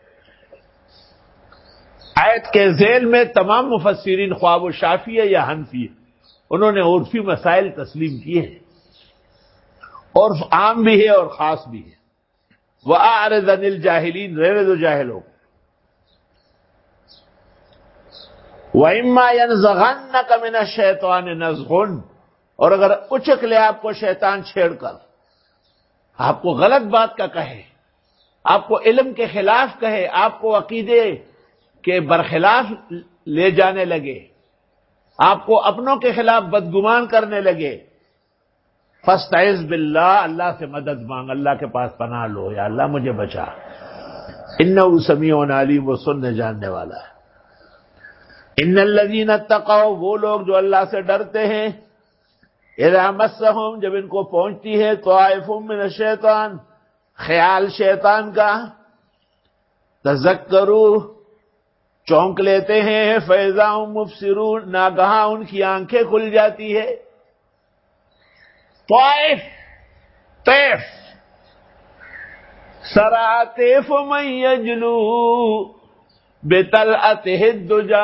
آیت کے ذیل میں تمام مفسرین خواہ و شافعی یا حنفی انہوں نے عرفی مسائل تسلیم کیے ہیں. عرف عام بھی ہے اور خاص بھی ہے. وَأَعْرِضْ عَنِ الْجَاهِلِينَ، رہنے دو جاہلوں. وَإِمَّا يَنزَغَنَّكَ مِنَ الشَّيْطَانِ نَزْغٌ، اور اگر اچک لے آپ کو شیطان چھیڑ کر، آپ کو غلط بات کا کہے، آپ کو علم کے خلاف کہے، آپ کو عقیدے کے برخلاف لے جانے لگے، آپ کو اپنوں کے خلاف بدگمان کرنے لگے، فاستعذ باللہ، اللہ سے مدد مانگ، اللہ کے پاس پناہ لو، یا اللہ مجھے بچا، انہ سمیع علیم، وہ سننے جاننے والا ہے. ان الذین اتقوا، وہ لوگ جو اللہ سے ڈرتے ہیں، اذا مسہم، جب ان کو پہنچتی ہے طائف من الشیطان، خیال شیطان کا، تذکروا، چونک لیتے ہیں، فاذا هم مبصرون، ناگہاں ان کی آنکھیں کھل جاتی ہے. طائف، طیف، سرا طیف من یجلو بطلعته الدجا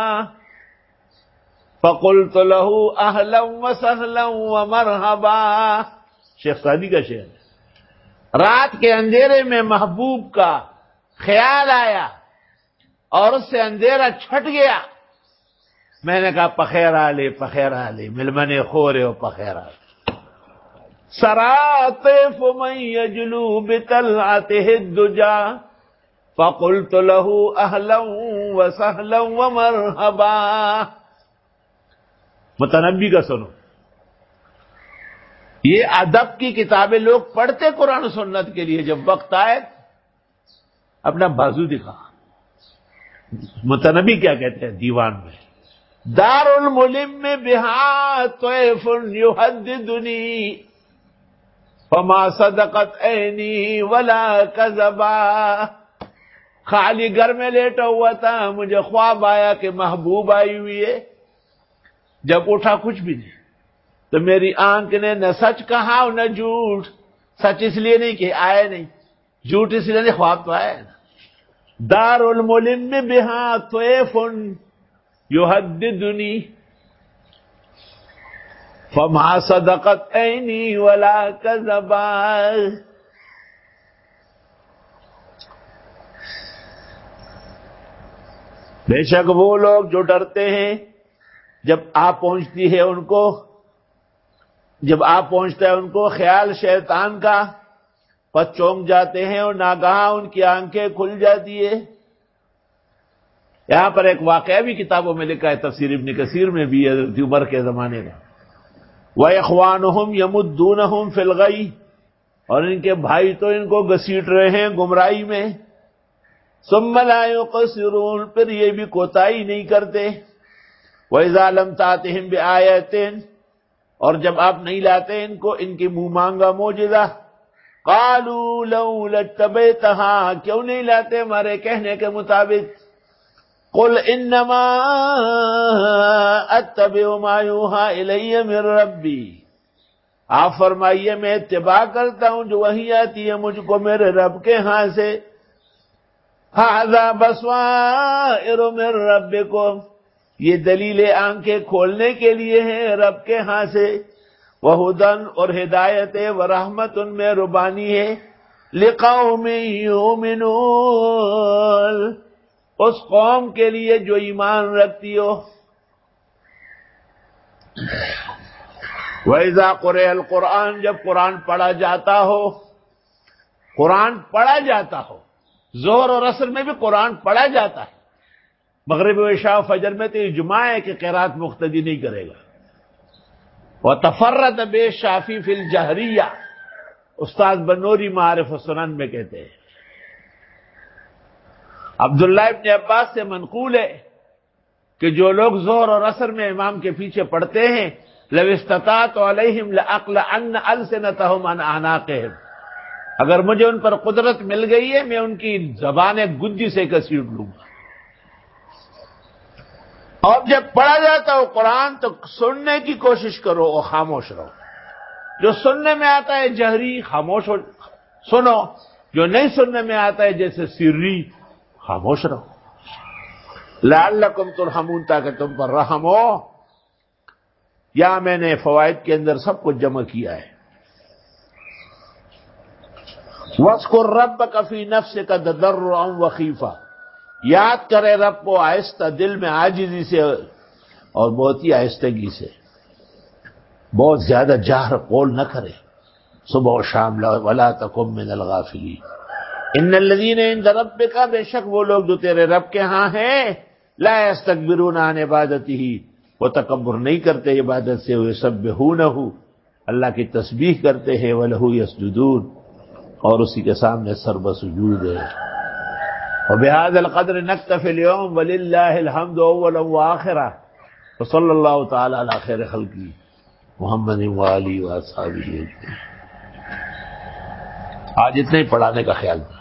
فقلت له اہلا وسہلا ومرحبا. شیخ سعدی کا شعر ہے. رات کے اندھیرے میں محبوب کا خیال آیا اور اس سے اندھیرا چھٹ گیا، میں نے کہا پخیر آلے، پخیر آلے، ملمن خورے و پخیر آلے. سرا طیف من یجلو بطلعته الدجا فقلت له اہلا وسہلا ومرحبا. متنبی کا سنو. یہ ادب کی کتابیں لوگ پڑھتے قرآن و سنت کے لیے، جب وقت آئے اپنا بازو دکھا. متنبی کیا کہتے ہیں دیوان میں، دار الملم بہا طیف یحددنی فما صدقت عینی ولا کذبا. خالی گھر میں لیٹا ہوا تھا، مجھے خواب آیا کہ محبوب آئی ہوئی ہے، جب اٹھا کچھ بھی نہیں، تو میری آنکھ نے نہ سچ کہا اور نہ جھوٹ. سچ اس لیے نہیں کہ آئے نہیں، جھوٹ اس لیے نہیں، خواب تو آیا نا. دار الملم بہا طیف یحددنی فما صدقت عینی ولا کذبا. بے شک وہ لوگ جو ڈرتے ہیں جب آپ پہنچتی ہے ان کو، جب آپ پہنچتا ہے ان کو خیال شیطان کا، پس چونک جاتے ہیں اور ناگہاں ان کی آنکھیں کھل جاتی ہے. یہاں پر ایک واقعہ بھی کتابوں میں لکھا ہے، تفسیر ابن کثیر میں بھی، حضرت عمر کے زمانے کا. وَإِخْوَانُهُمْ يَمُدُّونَهُمْ فِي الْغَيِّ، اور ان کے بھائی تو ان کو گھسیٹ رہے ہیں گمراہی میں. ثُمَّ لَا يُقْصِرُونَ، پھر یہ بھی کوتاہی نہیں کرتے. وَإِذَا لَمْ تَأْتِهِمْ بِآيَةٍ، اور جب آپ نہیں لاتے ان کو ان کی منہ مانگا معجزہ، قَالُوا لَوْلَا اتَّبَعْتَهَا، کیوں نہیں لاتے ہمارے کہنے کے مطابق. قُلْ إِنَّمَا أَتَّبِعُ مَا يُوحَىٰ إِلَيَّ مِن رَّبِّي، آپ فرمائیے میں اتباع کرتا ہوں جو وحی آتی ہے مجھ کو میرے رب کے ہاں سے. هَٰذَا بَصَائِرُ مِن رَّبِّكُمْ، یہ دلیل آنکھیں کھولنے کے لیے ہیں رب کے ہاں سے. وَهُدًى، اور ہدایت ہے، وَرَحْمَةٌ، مہربانی ہے، لِقَوْمٍ يُؤْمِنُونَ، اس قوم کے لیے جو ایمان رکھتی ہو. وَإِذَا قُرِئَ الْقُرْآنُ، جب قرآن پڑھا جاتا ہو، قرآن پڑھا جاتا ہو. ظہر اور عصر میں بھی قرآن پڑھا جاتا ہے. مغرب و عشاء و فجر میں تو اجماع ہے کہ قرات مقتدی نہیں کرے گا. وَتَفَرَّدَ بِالشَّافِعِ فِي الْجَهْرِيَّةِ، استاد بنوری معارف السنن میں کہتے ہیں. عبداللہ ابن عباس سے منقول ہے کہ جو لوگ ظہر اور عصر میں امام کے پیچھے پڑھتے ہیں، لو استطعت علیہم لأقلعن ألسنتهم عن أعناقهم، اگر مجھے ان پر قدرت مل گئی ہے میں ان کی زبانیں گدی سے گھسیٹ لوں گا. اور جب پڑھا جاتا ہو قرآن تو سننے کی کوشش کرو اور خاموش رہو. جو سننے میں آتا ہے جہری، خاموش ہو سنو. جو نہیں سننے میں آتا ہے جیسے سری، خاموش رہو. لعلکم ترحمون، تاکہ تم پر رحم ہو. یا میں نے فوائد کے اندر سب کچھ جمع کیا ہے. وَاذْكُرْ رَبَّكَ فِي نَفْسِكَ تَضَرُّعًا وَخِيفَةً، یاد کرے رب کو آہستہ، دل میں عاجزی سے اور بہت ہی آہستگی سے. بہت زیادہ جہر قول نہ کرے صبح و شام. وَلَا تَكُن مِّنَ الْغَافِلِينَ. إِنَّ الَّذِينَ عِندَ رَبِّكَ، بے شک وہ لوگ جو تیرے رب کے ہاں ہیں، لَا يَسْتَكْبِرُونَ عَنْ عِبَادَتِهِ، وہ تکبر نہیں کرتے عبادت سے. وَيُسَبِّحُونَهُ، اللہ کی تسبیح کرتے ہیں. وَلَهُ يَسْجُدُونَ، اور اسی کے سامنے سر بسجود ہے. وبهذا القدر نكتفي اليوم، ولله الحمد اولا واخرا، وصلی اللہ تعالی علی خیر خلقی محمد وآلہ واصحابہ اجمعین. آج اتنے ہی پڑھانے کا خیال تھا.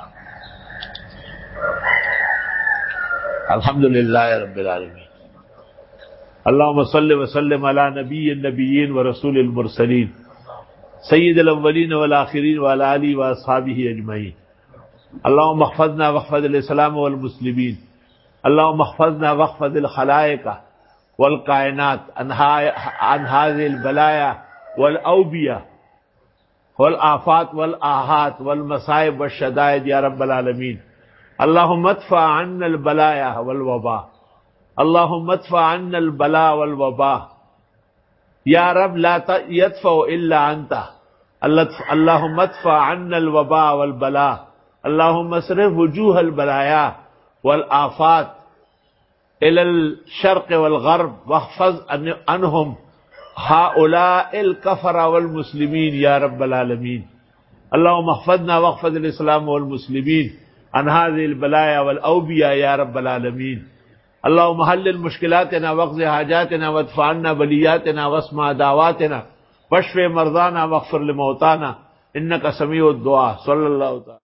الحمدللہ رب العالمین. اللہم صل وسلم علی نبی النبیین ورسول المرسلین سید الاولین والآخرین وعلی آلہ واصحابہ اجمعین. اللہم احفظنا واحفظ الاسلام والمسلمین. اللہم احفظنا واحفظ الخلائق والکائنات عن هذه البلایا والاوبیہ والآفات والآحات والمصائب والشدائد یا رب العالمین. اللہم ادفع عنا البلایا والوبا. اللہم ادفع عنا البلاء والوبا یا رب لا يدفع الا انت. اللہم ادفع عنا الوباء والبلاء. اللہم اصرف وجوہ البلایا والآفات الى الشرق والغرب واحفظ عنہم هؤلاء الكفر والمسلمین یا رب العالمین. اللہم احفظنا واحفظ الاسلام والمسلمین عن هذه البلايا والاوبیہ یا رب العالمین. اللہم حلل مشکلاتنا واقض حاجاتنا وادفع عنا بلیاتنا واسمع دعواتنا واشف مرضانا واغفر لموتانا انک سمیع الدعاء. صلی اللہ تعالی